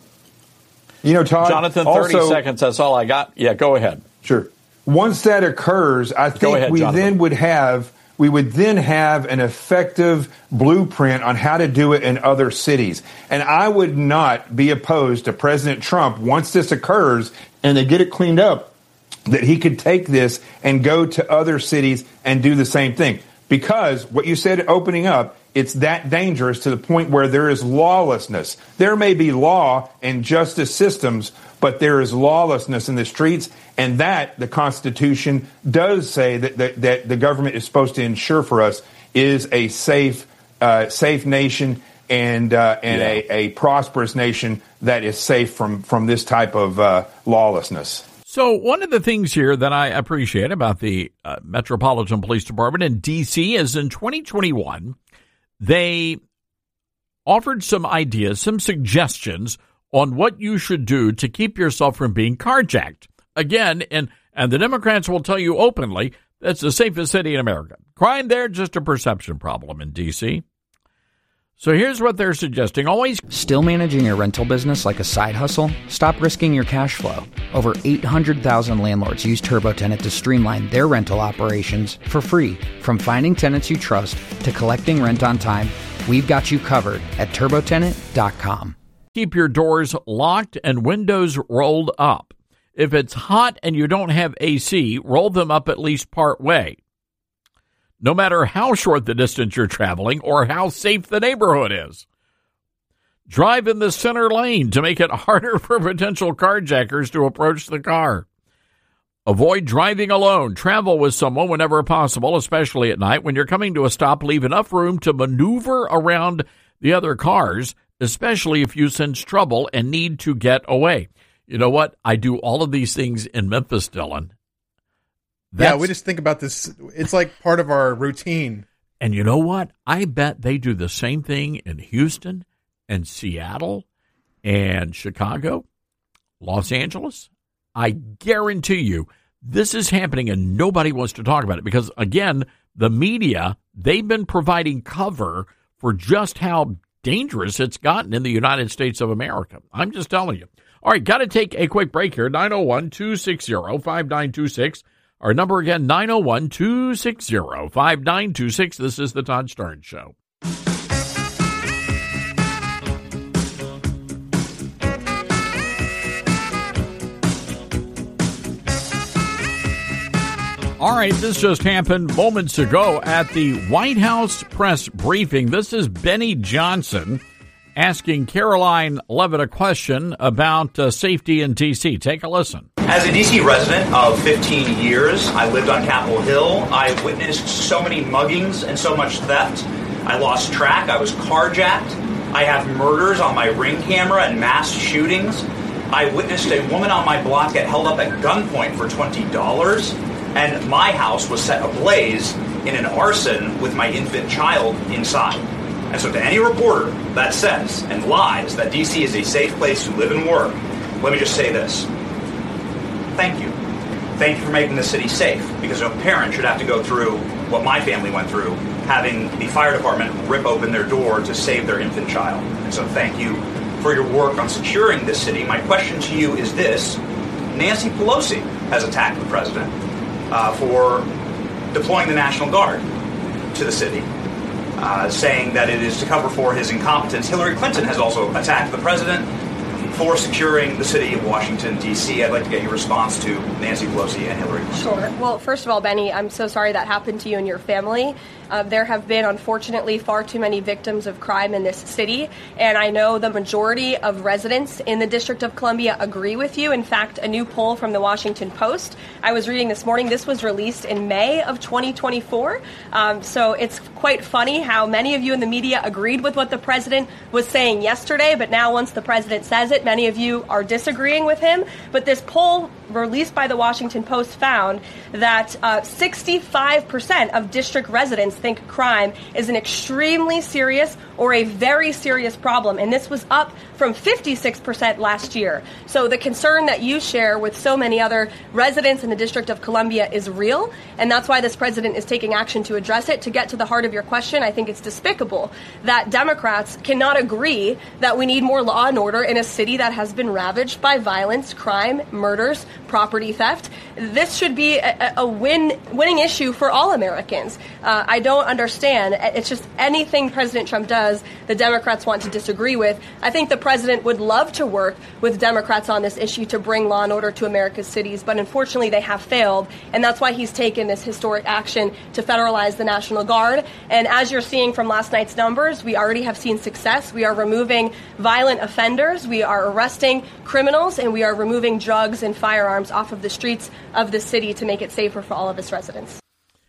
[SPEAKER 2] You know, Todd,
[SPEAKER 3] Jonathan, 30 seconds. That's all I got. Yeah, go ahead.
[SPEAKER 2] Sure. Once that occurs, I think we would then have an effective blueprint on how to do it in other cities. And I would not be opposed to President Trump, once this occurs and they get it cleaned up, that he could take this and go to other cities and do the same thing. Because what you said opening up, it's that dangerous to the point where there is lawlessness. There may be law and justice systems, but there is lawlessness in the streets, and that the Constitution does say that the government is supposed to ensure for us is a safe nation and a prosperous nation that is safe from this type of lawlessness.
[SPEAKER 3] So one of the things here that I appreciate about the Metropolitan Police Department in D.C. is in 2021, they offered some ideas, some suggestions on what you should do to keep yourself from being carjacked. Again, and the Democrats will tell you openly, that's the safest city in America. Crime there, just a perception problem in D.C. So here's what they're suggesting. Always
[SPEAKER 8] still managing your rental business like a side hustle? Stop risking your cash flow. Over 800,000 landlords use TurboTenant to streamline their rental operations for free. From finding tenants you trust to collecting rent on time, we've got you covered at TurboTenant.com.
[SPEAKER 3] Keep your doors locked and windows rolled up. If it's hot and you don't have AC, roll them up at least part way. No matter how short the distance you're traveling or how safe the neighborhood is. Drive in the center lane to make it harder for potential carjackers to approach the car. Avoid driving alone. Travel with someone whenever possible, especially at night. When you're coming to a stop, leave enough room to maneuver around the other cars, especially if you sense trouble and need to get away. You know what? I do all of these things in Memphis, Dylan.
[SPEAKER 5] We just think about this. It's like part of our routine.
[SPEAKER 3] And you know what? I bet they do the same thing in Houston and Seattle and Chicago, Los Angeles. I guarantee you this is happening and nobody wants to talk about it because, again, the media, they've been providing cover for just how dangerous it's gotten in the United States of America. I'm just telling you. All right, got to take a quick break here. 901-260-5926. Our number again, 901-260-5926. This is the Todd Starnes Show. All right, this just happened moments ago at the White House press briefing. This is Benny Johnson asking Caroline Levitt a question about safety in D.C. Take a listen.
[SPEAKER 14] As a D.C. resident of 15 years, I lived on Capitol Hill. I witnessed so many muggings and so much theft. I lost track. I was carjacked. I have murders on my Ring camera and mass shootings. I witnessed a woman on my block get held up at gunpoint for $20. And my house was set ablaze in an arson with my infant child inside. And so to any reporter that says and lies that D.C. is a safe place to live and work, let me just say this. Thank you. Thank you for making the city safe, because no parent should have to go through what my family went through, having the fire department rip open their door to save their infant child. And so thank you for your work on securing this city. My question to you is this. Nancy Pelosi has attacked the president for deploying the National Guard to the city, saying that it is to cover for his incompetence. Hillary Clinton has also attacked the president for securing the city of Washington, D.C. I'd like to get your response to Nancy Pelosi and Hillary Clinton.
[SPEAKER 15] Sure. Well, first of all, Benny, I'm so sorry that happened to you and your family. There have been, unfortunately, far too many victims of crime in this city, and I know the majority of residents in the District of Columbia agree with you. In fact, a new poll from the Washington Post I was reading this morning, this was released in May of 2024, so it's quite funny how many of you in the media agreed with what the president was saying yesterday, but now once the president says it, many of you are disagreeing with him. But this poll released by the Washington Post found that 65% of district residents think crime is an extremely serious or a very serious problem, and this was up from 56% last year. So the concern that you share with so many other residents in the District of Columbia is real, and that's why this president is taking action to address it. To get to the heart of your question, I think it's despicable that Democrats cannot agree that we need more law and order in a city that has been ravaged by violence, crime, murders, property theft. This should be a winning issue for all Americans. I don't understand. It's just anything President Trump does, the Democrats want to disagree with. I think the president would love to work with Democrats on this issue to bring law and order to America's cities, but unfortunately they have failed, and that's why he's taken this historic action to federalize the National Guard. And as you're seeing from last night's numbers, we already have seen success. We are removing violent offenders, we are arresting criminals, and we are removing drugs and firearms off of the streets of the city to make it safer for all of its residents.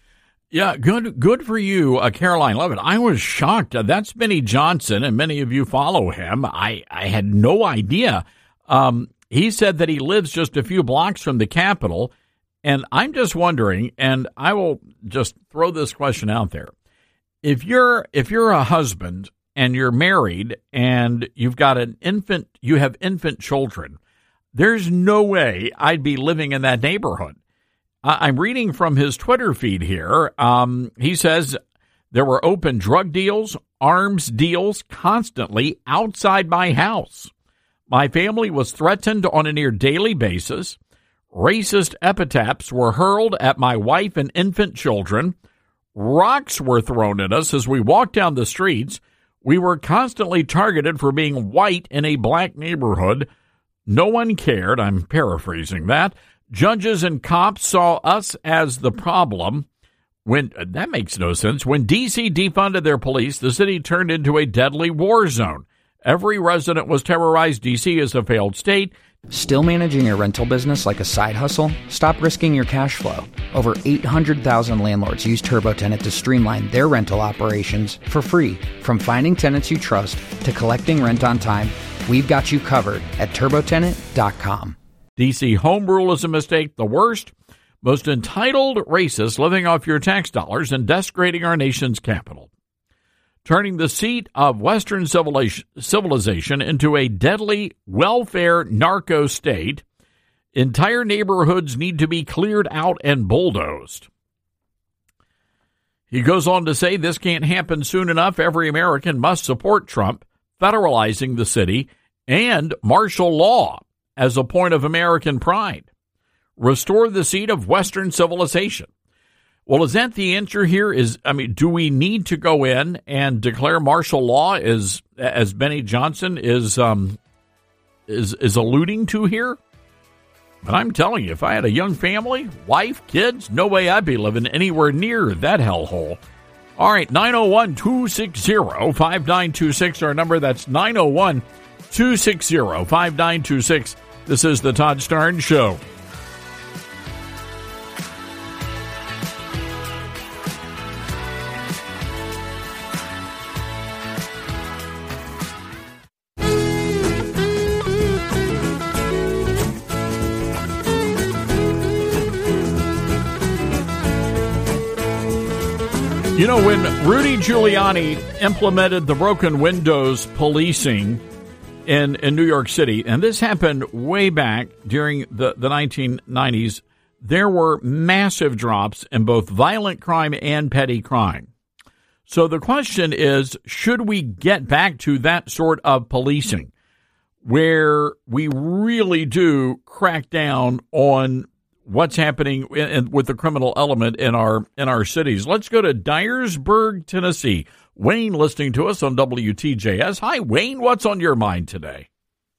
[SPEAKER 3] Yeah, good for you, Caroline Levitt. I was shocked. That's Benny Johnson, and many of you follow him. I had no idea. He said that he lives just a few blocks from the Capitol, and I'm just wondering, and I will just throw this question out there. If you're a husband and you're married and you've got you have infant children, there's no way I'd be living in that neighborhood. I'm reading from his Twitter feed here. He says there were open drug deals, arms deals constantly outside my house. My family was threatened on a near daily basis. Racist epithets were hurled at my wife and infant children. Rocks were thrown at us as we walked down the streets. We were constantly targeted for being white in a black neighborhood. No one cared. I'm paraphrasing that. Judges and cops saw us as the problem. That makes no sense. When D.C. defunded their police, the city turned into a deadly war zone. Every resident was terrorized. D.C. is a failed state.
[SPEAKER 8] Still managing your rental business like a side hustle? Stop risking your cash flow. Over 800,000 landlords use TurboTenant to streamline their rental operations for free. From finding tenants you trust to collecting rent on time, we've got you covered at TurboTenant.com.
[SPEAKER 3] D.C. home rule is a mistake. The worst, most entitled racists living off your tax dollars and desecrating our nation's capital. Turning the seat of Western civilization into a deadly welfare narco state. Entire neighborhoods need to be cleared out and bulldozed. He goes on to say this can't happen soon enough. Every American must support Trump federalizing the city and martial law as a point of American pride. Restore the seat of Western civilization. Well, is that the answer here? Do we need to go in and declare martial law as Benny Johnson is alluding to here? But I'm telling you, if I had a young family, wife, kids, no way I'd be living anywhere near that hellhole. All right, 901-260-5926, our number. That's 901-260-5926. This is the Todd Starnes Show. You know, when Rudy Giuliani implemented the broken windows policing in New York City, and this happened way back during the 1990s, there were massive drops in both violent crime and petty crime. So the question is, should we get back to that sort of policing where we really do crack down on what's happening with the criminal element in our cities? Let's go to Dyersburg, Tennessee. Wayne listening to us on WTJS. Hi, Wayne. What's on your mind today?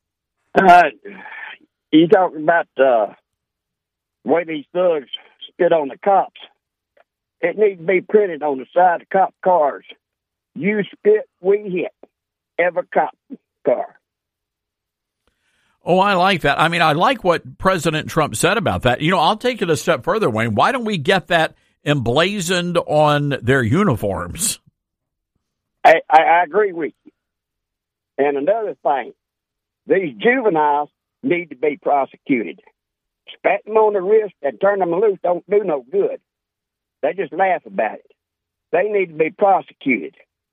[SPEAKER 16] You talking about the way these thugs spit on the cops. It needs to be printed on the side of cop cars. You spit, we hit. Every cop car.
[SPEAKER 3] Oh, I like that. I mean, I like what President Trump said about that. You know, I'll take it a step further, Wayne. Why don't we get that emblazoned on their uniforms?
[SPEAKER 16] I agree with you. And another thing, these juveniles need to be prosecuted. Spat them on the wrist and turn them loose don't do no good. They just laugh about it. They need to be prosecuted.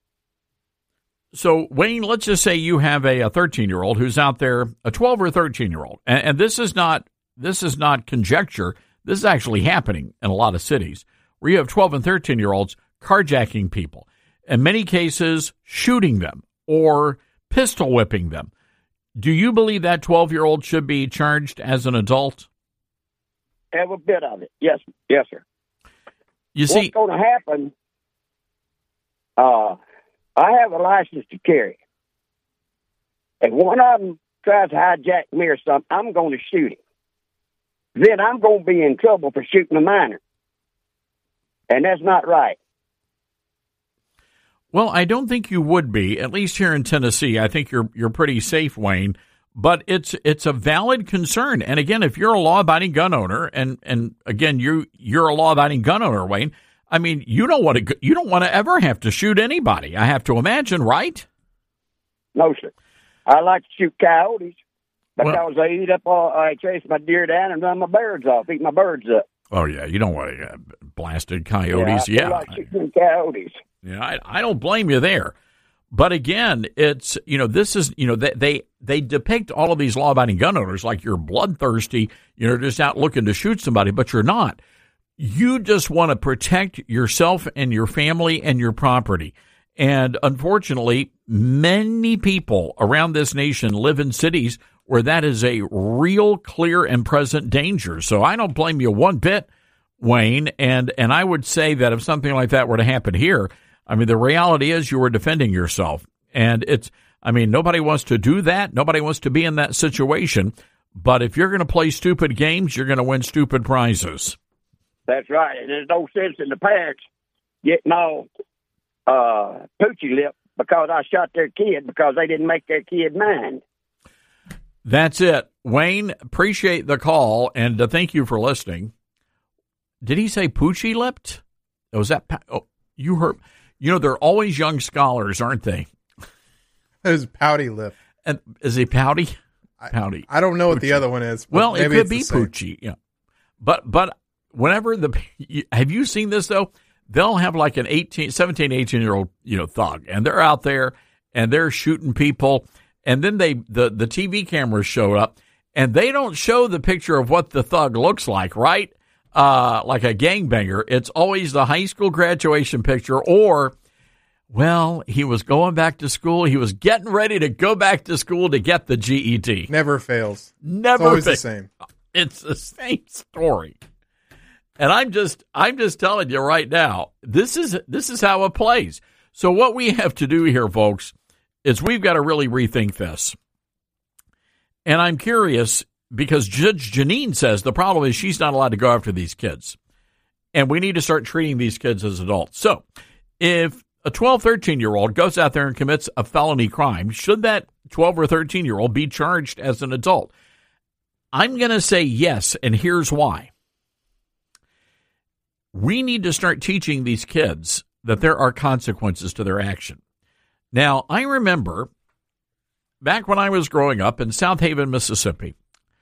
[SPEAKER 3] So, Wayne, let's just say you have a 13-year-old who's out there, a 12 or 13-year-old, and this is not conjecture. This is actually happening in a lot of cities where you have 12 and 13-year-olds carjacking people, in many cases shooting them or pistol whipping them. Do you believe that 12-year-old should be charged as an adult?
[SPEAKER 16] Every bit of it. Yes, sir.
[SPEAKER 3] You see,
[SPEAKER 16] what's going to happen? I have a license to carry. If one of them tries to hijack me or something, I'm going to shoot him. Then I'm going to be in trouble for shooting a minor. And that's not right.
[SPEAKER 3] Well, I don't think you would be, at least here in Tennessee. I think you're pretty safe, Wayne. But it's a valid concern. And again, if you're a law-abiding gun owner, and again, you're a law-abiding gun owner, Wayne, I mean, you don't want to ever have to shoot anybody, I have to imagine, right?
[SPEAKER 16] No, sir. I like to shoot coyotes because they eat up I chase my deer down and run my birds off, eat my birds up.
[SPEAKER 3] Oh, yeah, you don't want to blasted coyotes.
[SPEAKER 16] I like shooting coyotes.
[SPEAKER 3] Yeah, I don't blame you there. But again, it's, this is, they depict all of these law-abiding gun owners like you're bloodthirsty, just out looking to shoot somebody, but you're not. You just want to protect yourself and your family and your property. And unfortunately, many people around this nation live in cities where that is a real, clear, and present danger. So I don't blame you one bit, Wayne. And I would say that if something like that were to happen here, I mean, the reality is you were defending yourself. And nobody wants to do that. Nobody wants to be in that situation. But if you're going to play stupid games, you're going to win stupid prizes.
[SPEAKER 16] That's right. And there's no sense in the parents getting all poochie lip because I shot their kid because they didn't make their kid mine.
[SPEAKER 3] That's it. Wayne, appreciate the call, and thank you for listening. Did he say poochie lipped? Was that? You heard. They're always young scholars, aren't they?
[SPEAKER 5] It was pouty lip.
[SPEAKER 3] And is he pouty? Pouty.
[SPEAKER 5] I don't know what the other one is.
[SPEAKER 3] Well, it could be poochie. Yeah. But whenever have you seen this though? They'll have like an 17, 18-year-old, thug, and they're out there and they're shooting people, and then the TV cameras show up, and they don't show the picture of what the thug looks like, right? Like a gangbanger. It's always the high school graduation picture, or, well, he was going back to school. He was getting ready to go back to school to get the GED.
[SPEAKER 5] Never fails.
[SPEAKER 3] Never.
[SPEAKER 5] It's always the same.
[SPEAKER 3] It's the same story. And I'm just telling you right now, this is how it plays. So what we have to do here, folks, is we've got to really rethink this. And I'm curious because Judge Janine says the problem is she's not allowed to go after these kids. And we need to start treating these kids as adults. So if a 12, 13-year-old goes out there and commits a felony crime, should that 12 or 13-year-old be charged as an adult? I'm going to say yes, and here's why. We need to start teaching these kids that there are consequences to their action. Now, I remember back when I was growing up in South Haven, Mississippi,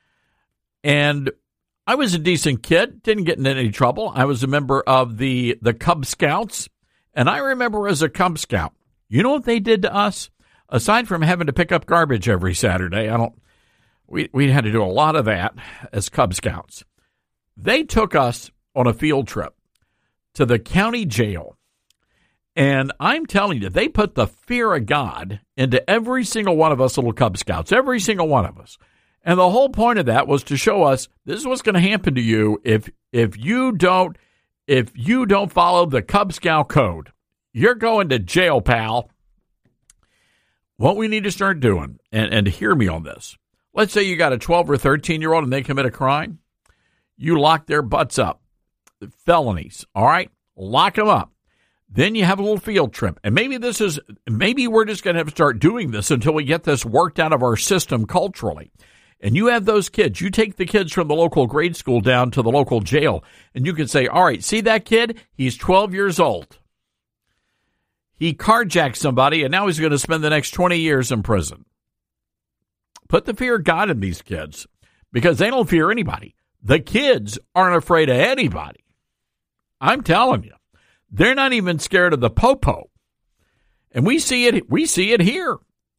[SPEAKER 3] and I was a decent kid, didn't get in any trouble. I was a member of the Cub Scouts, and I remember as a Cub Scout, you know what they did to us? Aside from having to pick up garbage every Saturday, we had to do a lot of that as Cub Scouts. They took us on a field trip to the county jail. And I'm telling you, they put the fear of God into every single one of us little Cub Scouts, every single one of us. And the whole point of that was to show us this is what's going to happen to you if you don't follow the Cub Scout code. You're going to jail, pal. What we need to start doing, and hear me on this. Let's say you got a 12 or 13-year-old and they commit a crime. You lock their butts up. Felonies, all right? Lock them up. Then you have a little field trip. And maybe we're just going to have to start doing this until we get this worked out of our system culturally. And you have those kids. You take the kids from the local grade school down to the local jail, and you can say, all right, see that kid? He's 12 years old. He carjacked somebody, and now he's going to spend the next 20 years in prison. Put the fear of God in these kids because they don't fear anybody. The kids aren't afraid of anybody. I'm telling you. They're not even scared of the popo. And we see it here.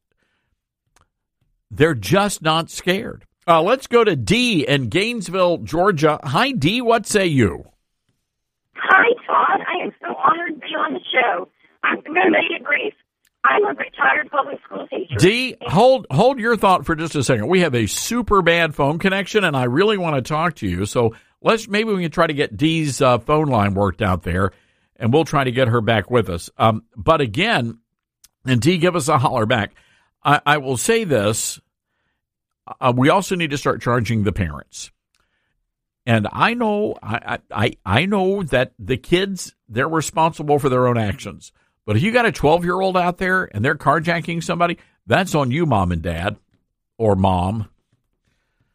[SPEAKER 3] They're just not scared. Let's go to Dee in Gainesville, Georgia. Hi, Dee. What say you?
[SPEAKER 17] Hi, Todd. I am so honored to be on the show. I'm going to make it brief. I'm a retired public school teacher.
[SPEAKER 3] Dee, hold your thought for just a second. We have a super bad phone connection, and I really want to talk to you. So maybe we can try to get Dee's phone line worked out there, and we'll try to get her back with us. But again, and Dee, give us a holler back. I will say this. We also need to start charging the parents. And I know I know that the kids, they're responsible for their own actions. But if you got a 12-year-old out there and they're carjacking somebody, that's on you, mom and dad, or mom.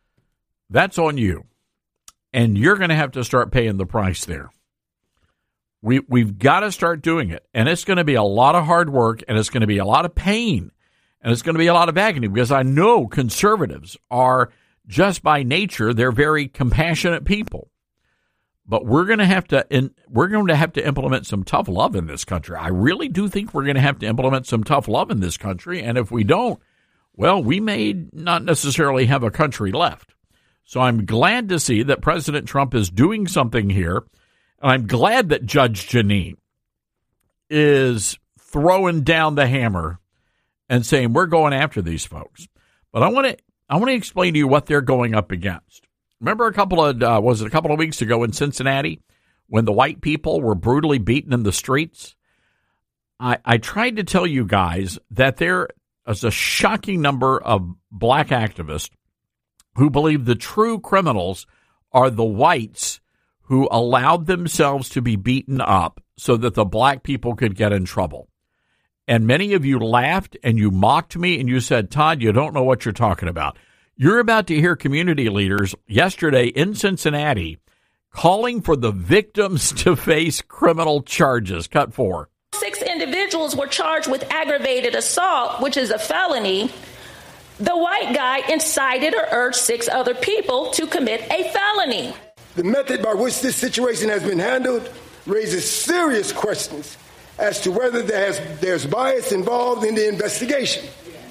[SPEAKER 3] That's on you. And you're going to have to start paying the price there. We've got to start doing it. And it's going to be a lot of hard work, and it's going to be a lot of pain, and it's going to be a lot of agony, because I know conservatives are, just by nature, they're very compassionate people. But we're going to have to implement some tough love in this country. I really do think we're going to have to implement some tough love in this country. And if we don't, well, we may not necessarily have a country left. So I'm glad to see that President Trump is doing something here. And I'm glad that Judge Jeanine is throwing down the hammer and saying we're going after these folks. But I want to explain to you what they're going up against. Remember a couple of weeks ago in Cincinnati when the white people were brutally beaten in the streets? I tried to tell you guys that there is a shocking number of black activists who believe the true criminals are the whites who allowed themselves to be beaten up so that the black people could get in trouble. And many of you laughed and you mocked me and you said, Todd, you don't know what you're talking about. You're about to hear community leaders yesterday in Cincinnati calling for the victims to face criminal charges. Cut 4.
[SPEAKER 18] 6 individuals were charged with aggravated assault, which is a felony. The white guy incited or urged 6 other people to commit a felony.
[SPEAKER 19] The method by which this situation has been handled raises serious questions as to whether there's bias involved in the investigation.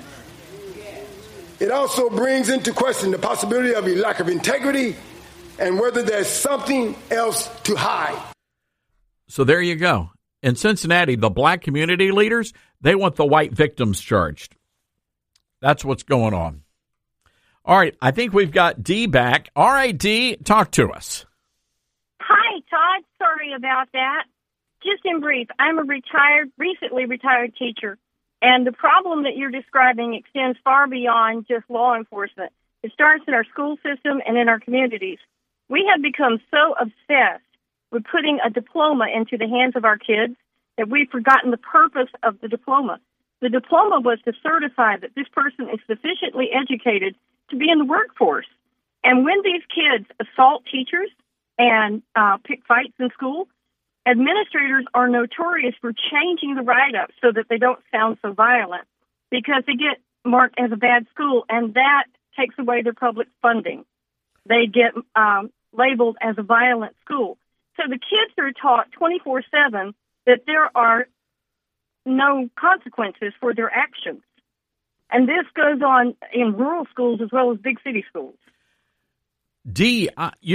[SPEAKER 19] It also brings into question the possibility of a lack of integrity and whether there's something else to hide.
[SPEAKER 3] So there you go. In Cincinnati, the black community leaders, they want the white victims charged. That's what's going on. All right, I think we've got Dee back. All right, Dee, talk to us.
[SPEAKER 17] Hi, Todd. Sorry about that. Just in brief, I'm a recently retired teacher. And the problem that you're describing extends far beyond just law enforcement. It starts in our school system and in our communities. We have become so obsessed with putting a diploma into the hands of our kids that we've forgotten the purpose of the diploma. The diploma was to certify that this person is sufficiently educated to be in the workforce. And when these kids assault teachers and pick fights in school, administrators are notorious for changing the write-up so that they don't sound so violent because they get marked as a bad school, and that takes away their public funding. They get labeled as a violent school. So the kids are taught 24/7 that there are no consequences for their actions. And this goes on in rural schools as well as big city schools.
[SPEAKER 3] Dee,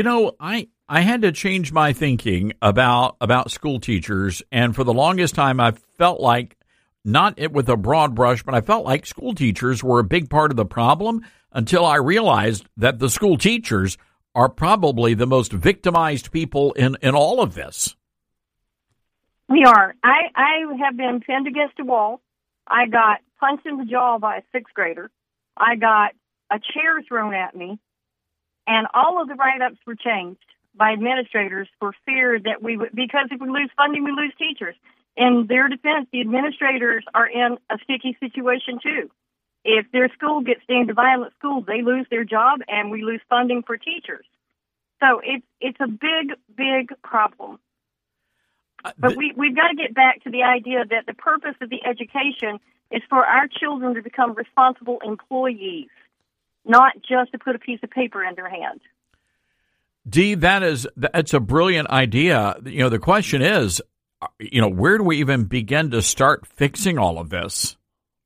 [SPEAKER 3] I had to change my thinking about school teachers, and for the longest time I felt like, not with a broad brush, but I felt like school teachers were a big part of the problem until I realized that the school teachers are probably the most victimized people in all of this.
[SPEAKER 17] We are. I have been pinned against a wall. I got punched in the jaw by a 6th grader. I got a chair thrown at me, and all of the write-ups were changed by administrators for fear that we would, because if we lose funding, we lose teachers. In their defense, the administrators are in a sticky situation too. If their school gets deemed a violent school, they lose their job and we lose funding for teachers. So it's a big problem. But we've got to get back to the idea that the purpose of the education is for our children to become responsible employees, not just to put a piece of paper in their hand.
[SPEAKER 3] Dee, that's a brilliant idea. The question is, where do we even begin to start fixing all of this?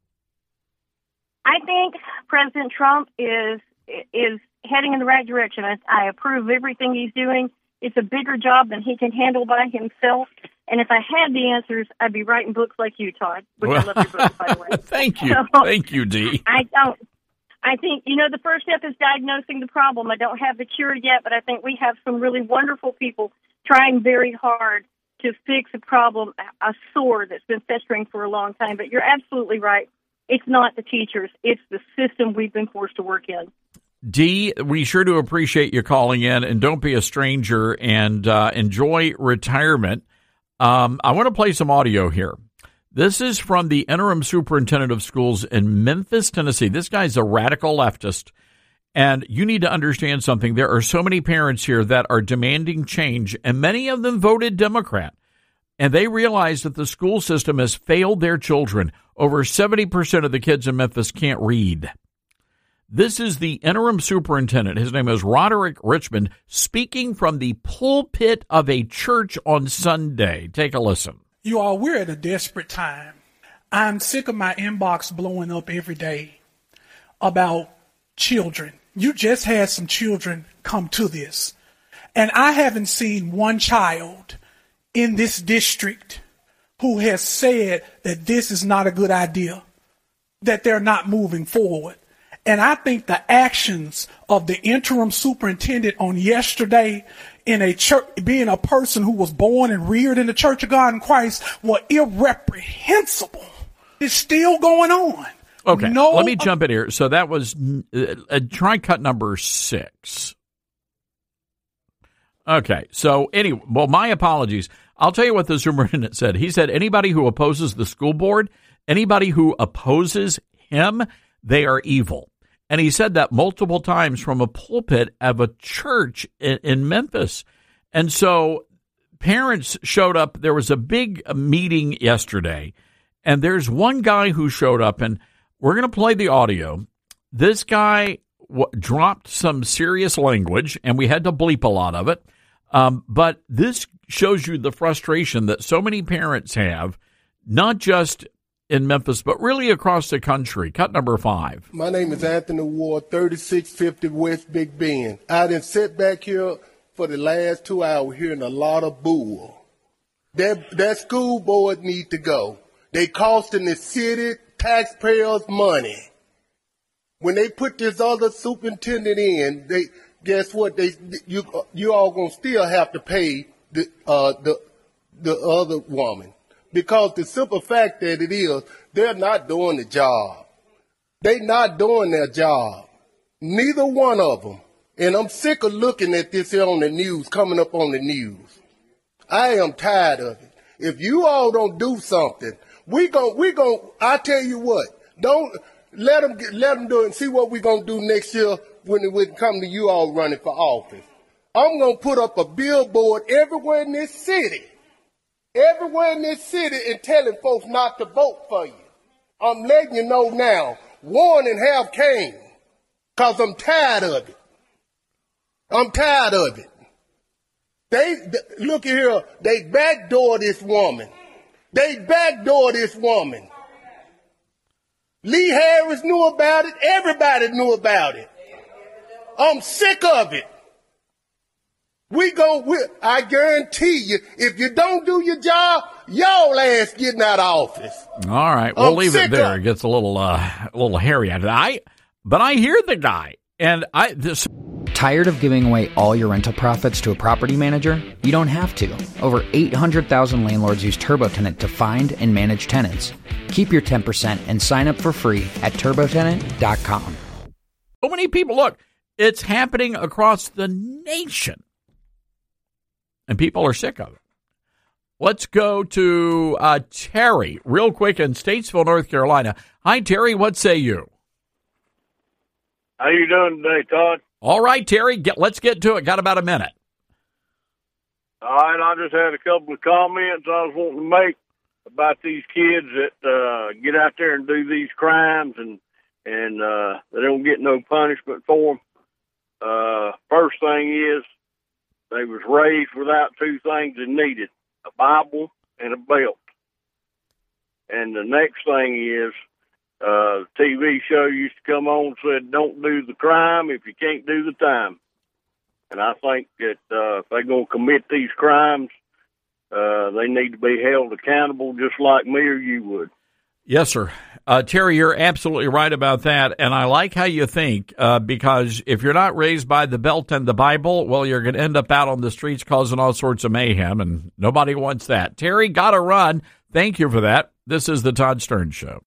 [SPEAKER 17] I think President Trump is heading in the right direction. I approve of everything he's doing. It's a bigger job than he can handle by himself. And if I had the answers, I'd be writing books like you, Todd, which I love your books, by the way.
[SPEAKER 3] Thank you. Thank you, Dee.
[SPEAKER 17] I don't. I think, the first step is diagnosing the problem. I don't have the cure yet, but I think we have some really wonderful people trying very hard to fix a problem, a sore that's been festering for a long time. But you're absolutely right. It's not the teachers. It's the system we've been forced to work in.
[SPEAKER 3] Dee, we sure do appreciate you calling in, and don't be a stranger, and enjoy retirement. I want to play some audio here. This is from the interim superintendent of schools in Memphis, Tennessee. This guy's a radical leftist, and you need to understand something. There are so many parents here that are demanding change, and many of them voted Democrat. and they realize that the school system has failed their children. Over 70% of the kids in Memphis can't read. This is the interim superintendent. His name is Roderick Richmond, speaking from the pulpit of a church on Sunday. Take a listen.
[SPEAKER 20] You all, we're at a desperate time. I'm sick of my inbox blowing up every day about children. You just had some children come to this. And I haven't seen one child in this district who has said that this is not a good idea, that they're not moving forward. And I think the actions of the interim superintendent on yesterday in a church, being a person who was born and reared in the Church of God in Christ, were irreprehensible. It's still going on.
[SPEAKER 3] Okay, let me jump in here. So that was try cut number 6. Okay, so anyway, well, my apologies. I'll tell you what the superintendent said. He said anybody who opposes the school board, anybody who opposes him, they are evil. And he said that multiple times from a pulpit of a church in Memphis. And so parents showed up. There was a big meeting yesterday, and there's one guy who showed up, and we're going to play the audio. This guy dropped some serious language, and we had to bleep a lot of it. But this shows you the frustration that so many parents have, not just in Memphis, but really across the country. Cut number 5.
[SPEAKER 19] My name is Anthony Ward, 3650 West Big Bend. I done sit back here for the last 2 hours hearing a lot of bull. That school board need to go. They costing the city taxpayers money. When they put this other superintendent in, guess what? You all gonna still have to pay the other woman. Because the simple fact that it is, they're not doing the job. They not doing their job. Neither one of them. And I'm sick of looking at this here on the news, coming up on the news. I am tired of it. If you all don't do something, I tell you what, don't let them do it and see what we're going to do next year when it come to you all running for office. I'm going to put up a billboard everywhere in this city. And telling folks not to vote for you. I'm letting you know now, warning have came, because I'm tired of it. Look here, they backdoor this woman. Lee Harris knew about it. Everybody knew about it. I'm sick of it. I guarantee you, if you don't do your job, y'all ass getting out of office.
[SPEAKER 3] All right, we'll leave it there. It gets a little hairy. But I hear the guy, and
[SPEAKER 8] Tired of giving away all your rental profits to a property manager? You don't have to. Over 800,000 landlords use TurboTenant to find and manage tenants. Keep your 10% and sign up for free at TurboTenant.com.
[SPEAKER 3] So many people, look, it's happening across the nation. And people are sick of it. Let's go to Terry real quick in Statesville, North Carolina. Hi, Terry. What say you?
[SPEAKER 21] How you doing today, Todd?
[SPEAKER 3] All right, Terry. Let's get to it. Got about a minute.
[SPEAKER 21] All right. I just had a couple of comments I was wanting to make about these kids that get out there and do these crimes and they don't get no punishment for them. First thing is, they was raised without two things they needed, a Bible and a belt. And the next thing is, the TV show used to come on and said, don't do the crime if you can't do the time. And I think that if they're going to commit these crimes, they need to be held accountable just like me or you would.
[SPEAKER 3] Yes, sir. Terry, you're absolutely right about that. And I like how you think, because if you're not raised by the belt and the Bible, well, you're going to end up out on the streets causing all sorts of mayhem, and nobody wants that. Terry, got to run. Thank you for that. This is the Todd Stern Show.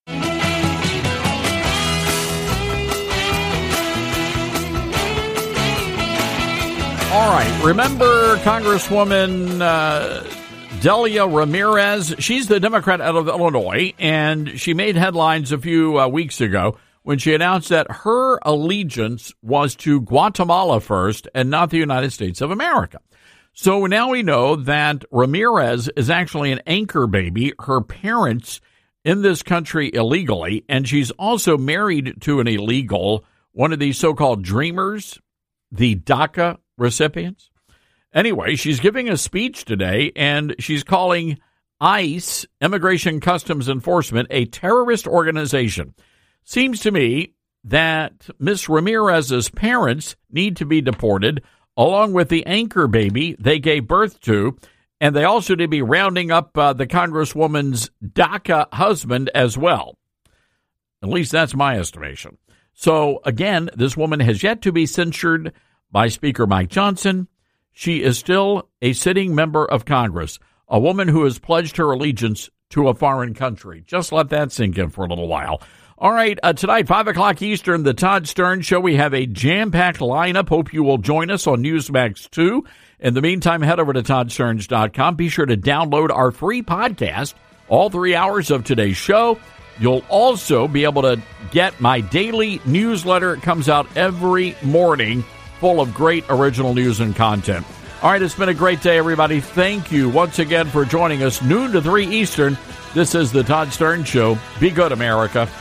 [SPEAKER 3] All right. Remember Congresswoman Delia Ramirez? She's the Democrat out of Illinois, and she made headlines a few weeks ago when she announced that her allegiance was to Guatemala first and not the United States of America. So now we know that Ramirez is actually an anchor baby. Her parents in this country illegally, and she's also married to an illegal, one of these so-called dreamers, the DACA recipients. Anyway, she's giving a speech today, and she's calling ICE, Immigration Customs Enforcement, a terrorist organization. Seems to me that Miss Ramirez's parents need to be deported, along with the anchor baby they gave birth to, and they also need to be rounding up the Congresswoman's DACA husband as well. At least that's my estimation. So, again, this woman has yet to be censured by Speaker Mike Johnson. She is still a sitting member of Congress, a woman who has pledged her allegiance to a foreign country. Just let that sink in for a little while. All right, tonight, 5 o'clock Eastern, the Todd Stern Show. We have a jam-packed lineup. Hope you will join us on Newsmax 2. In the meantime, head over to ToddSterns.com. Be sure to download our free podcast, all 3 hours of today's show. You'll also be able to get my daily newsletter. It comes out every morning, full of great original news and content. All right, it's been a great day, everybody. Thank you once again for joining us, noon to 3 Eastern. This is the Todd Stern Show. Be good, America.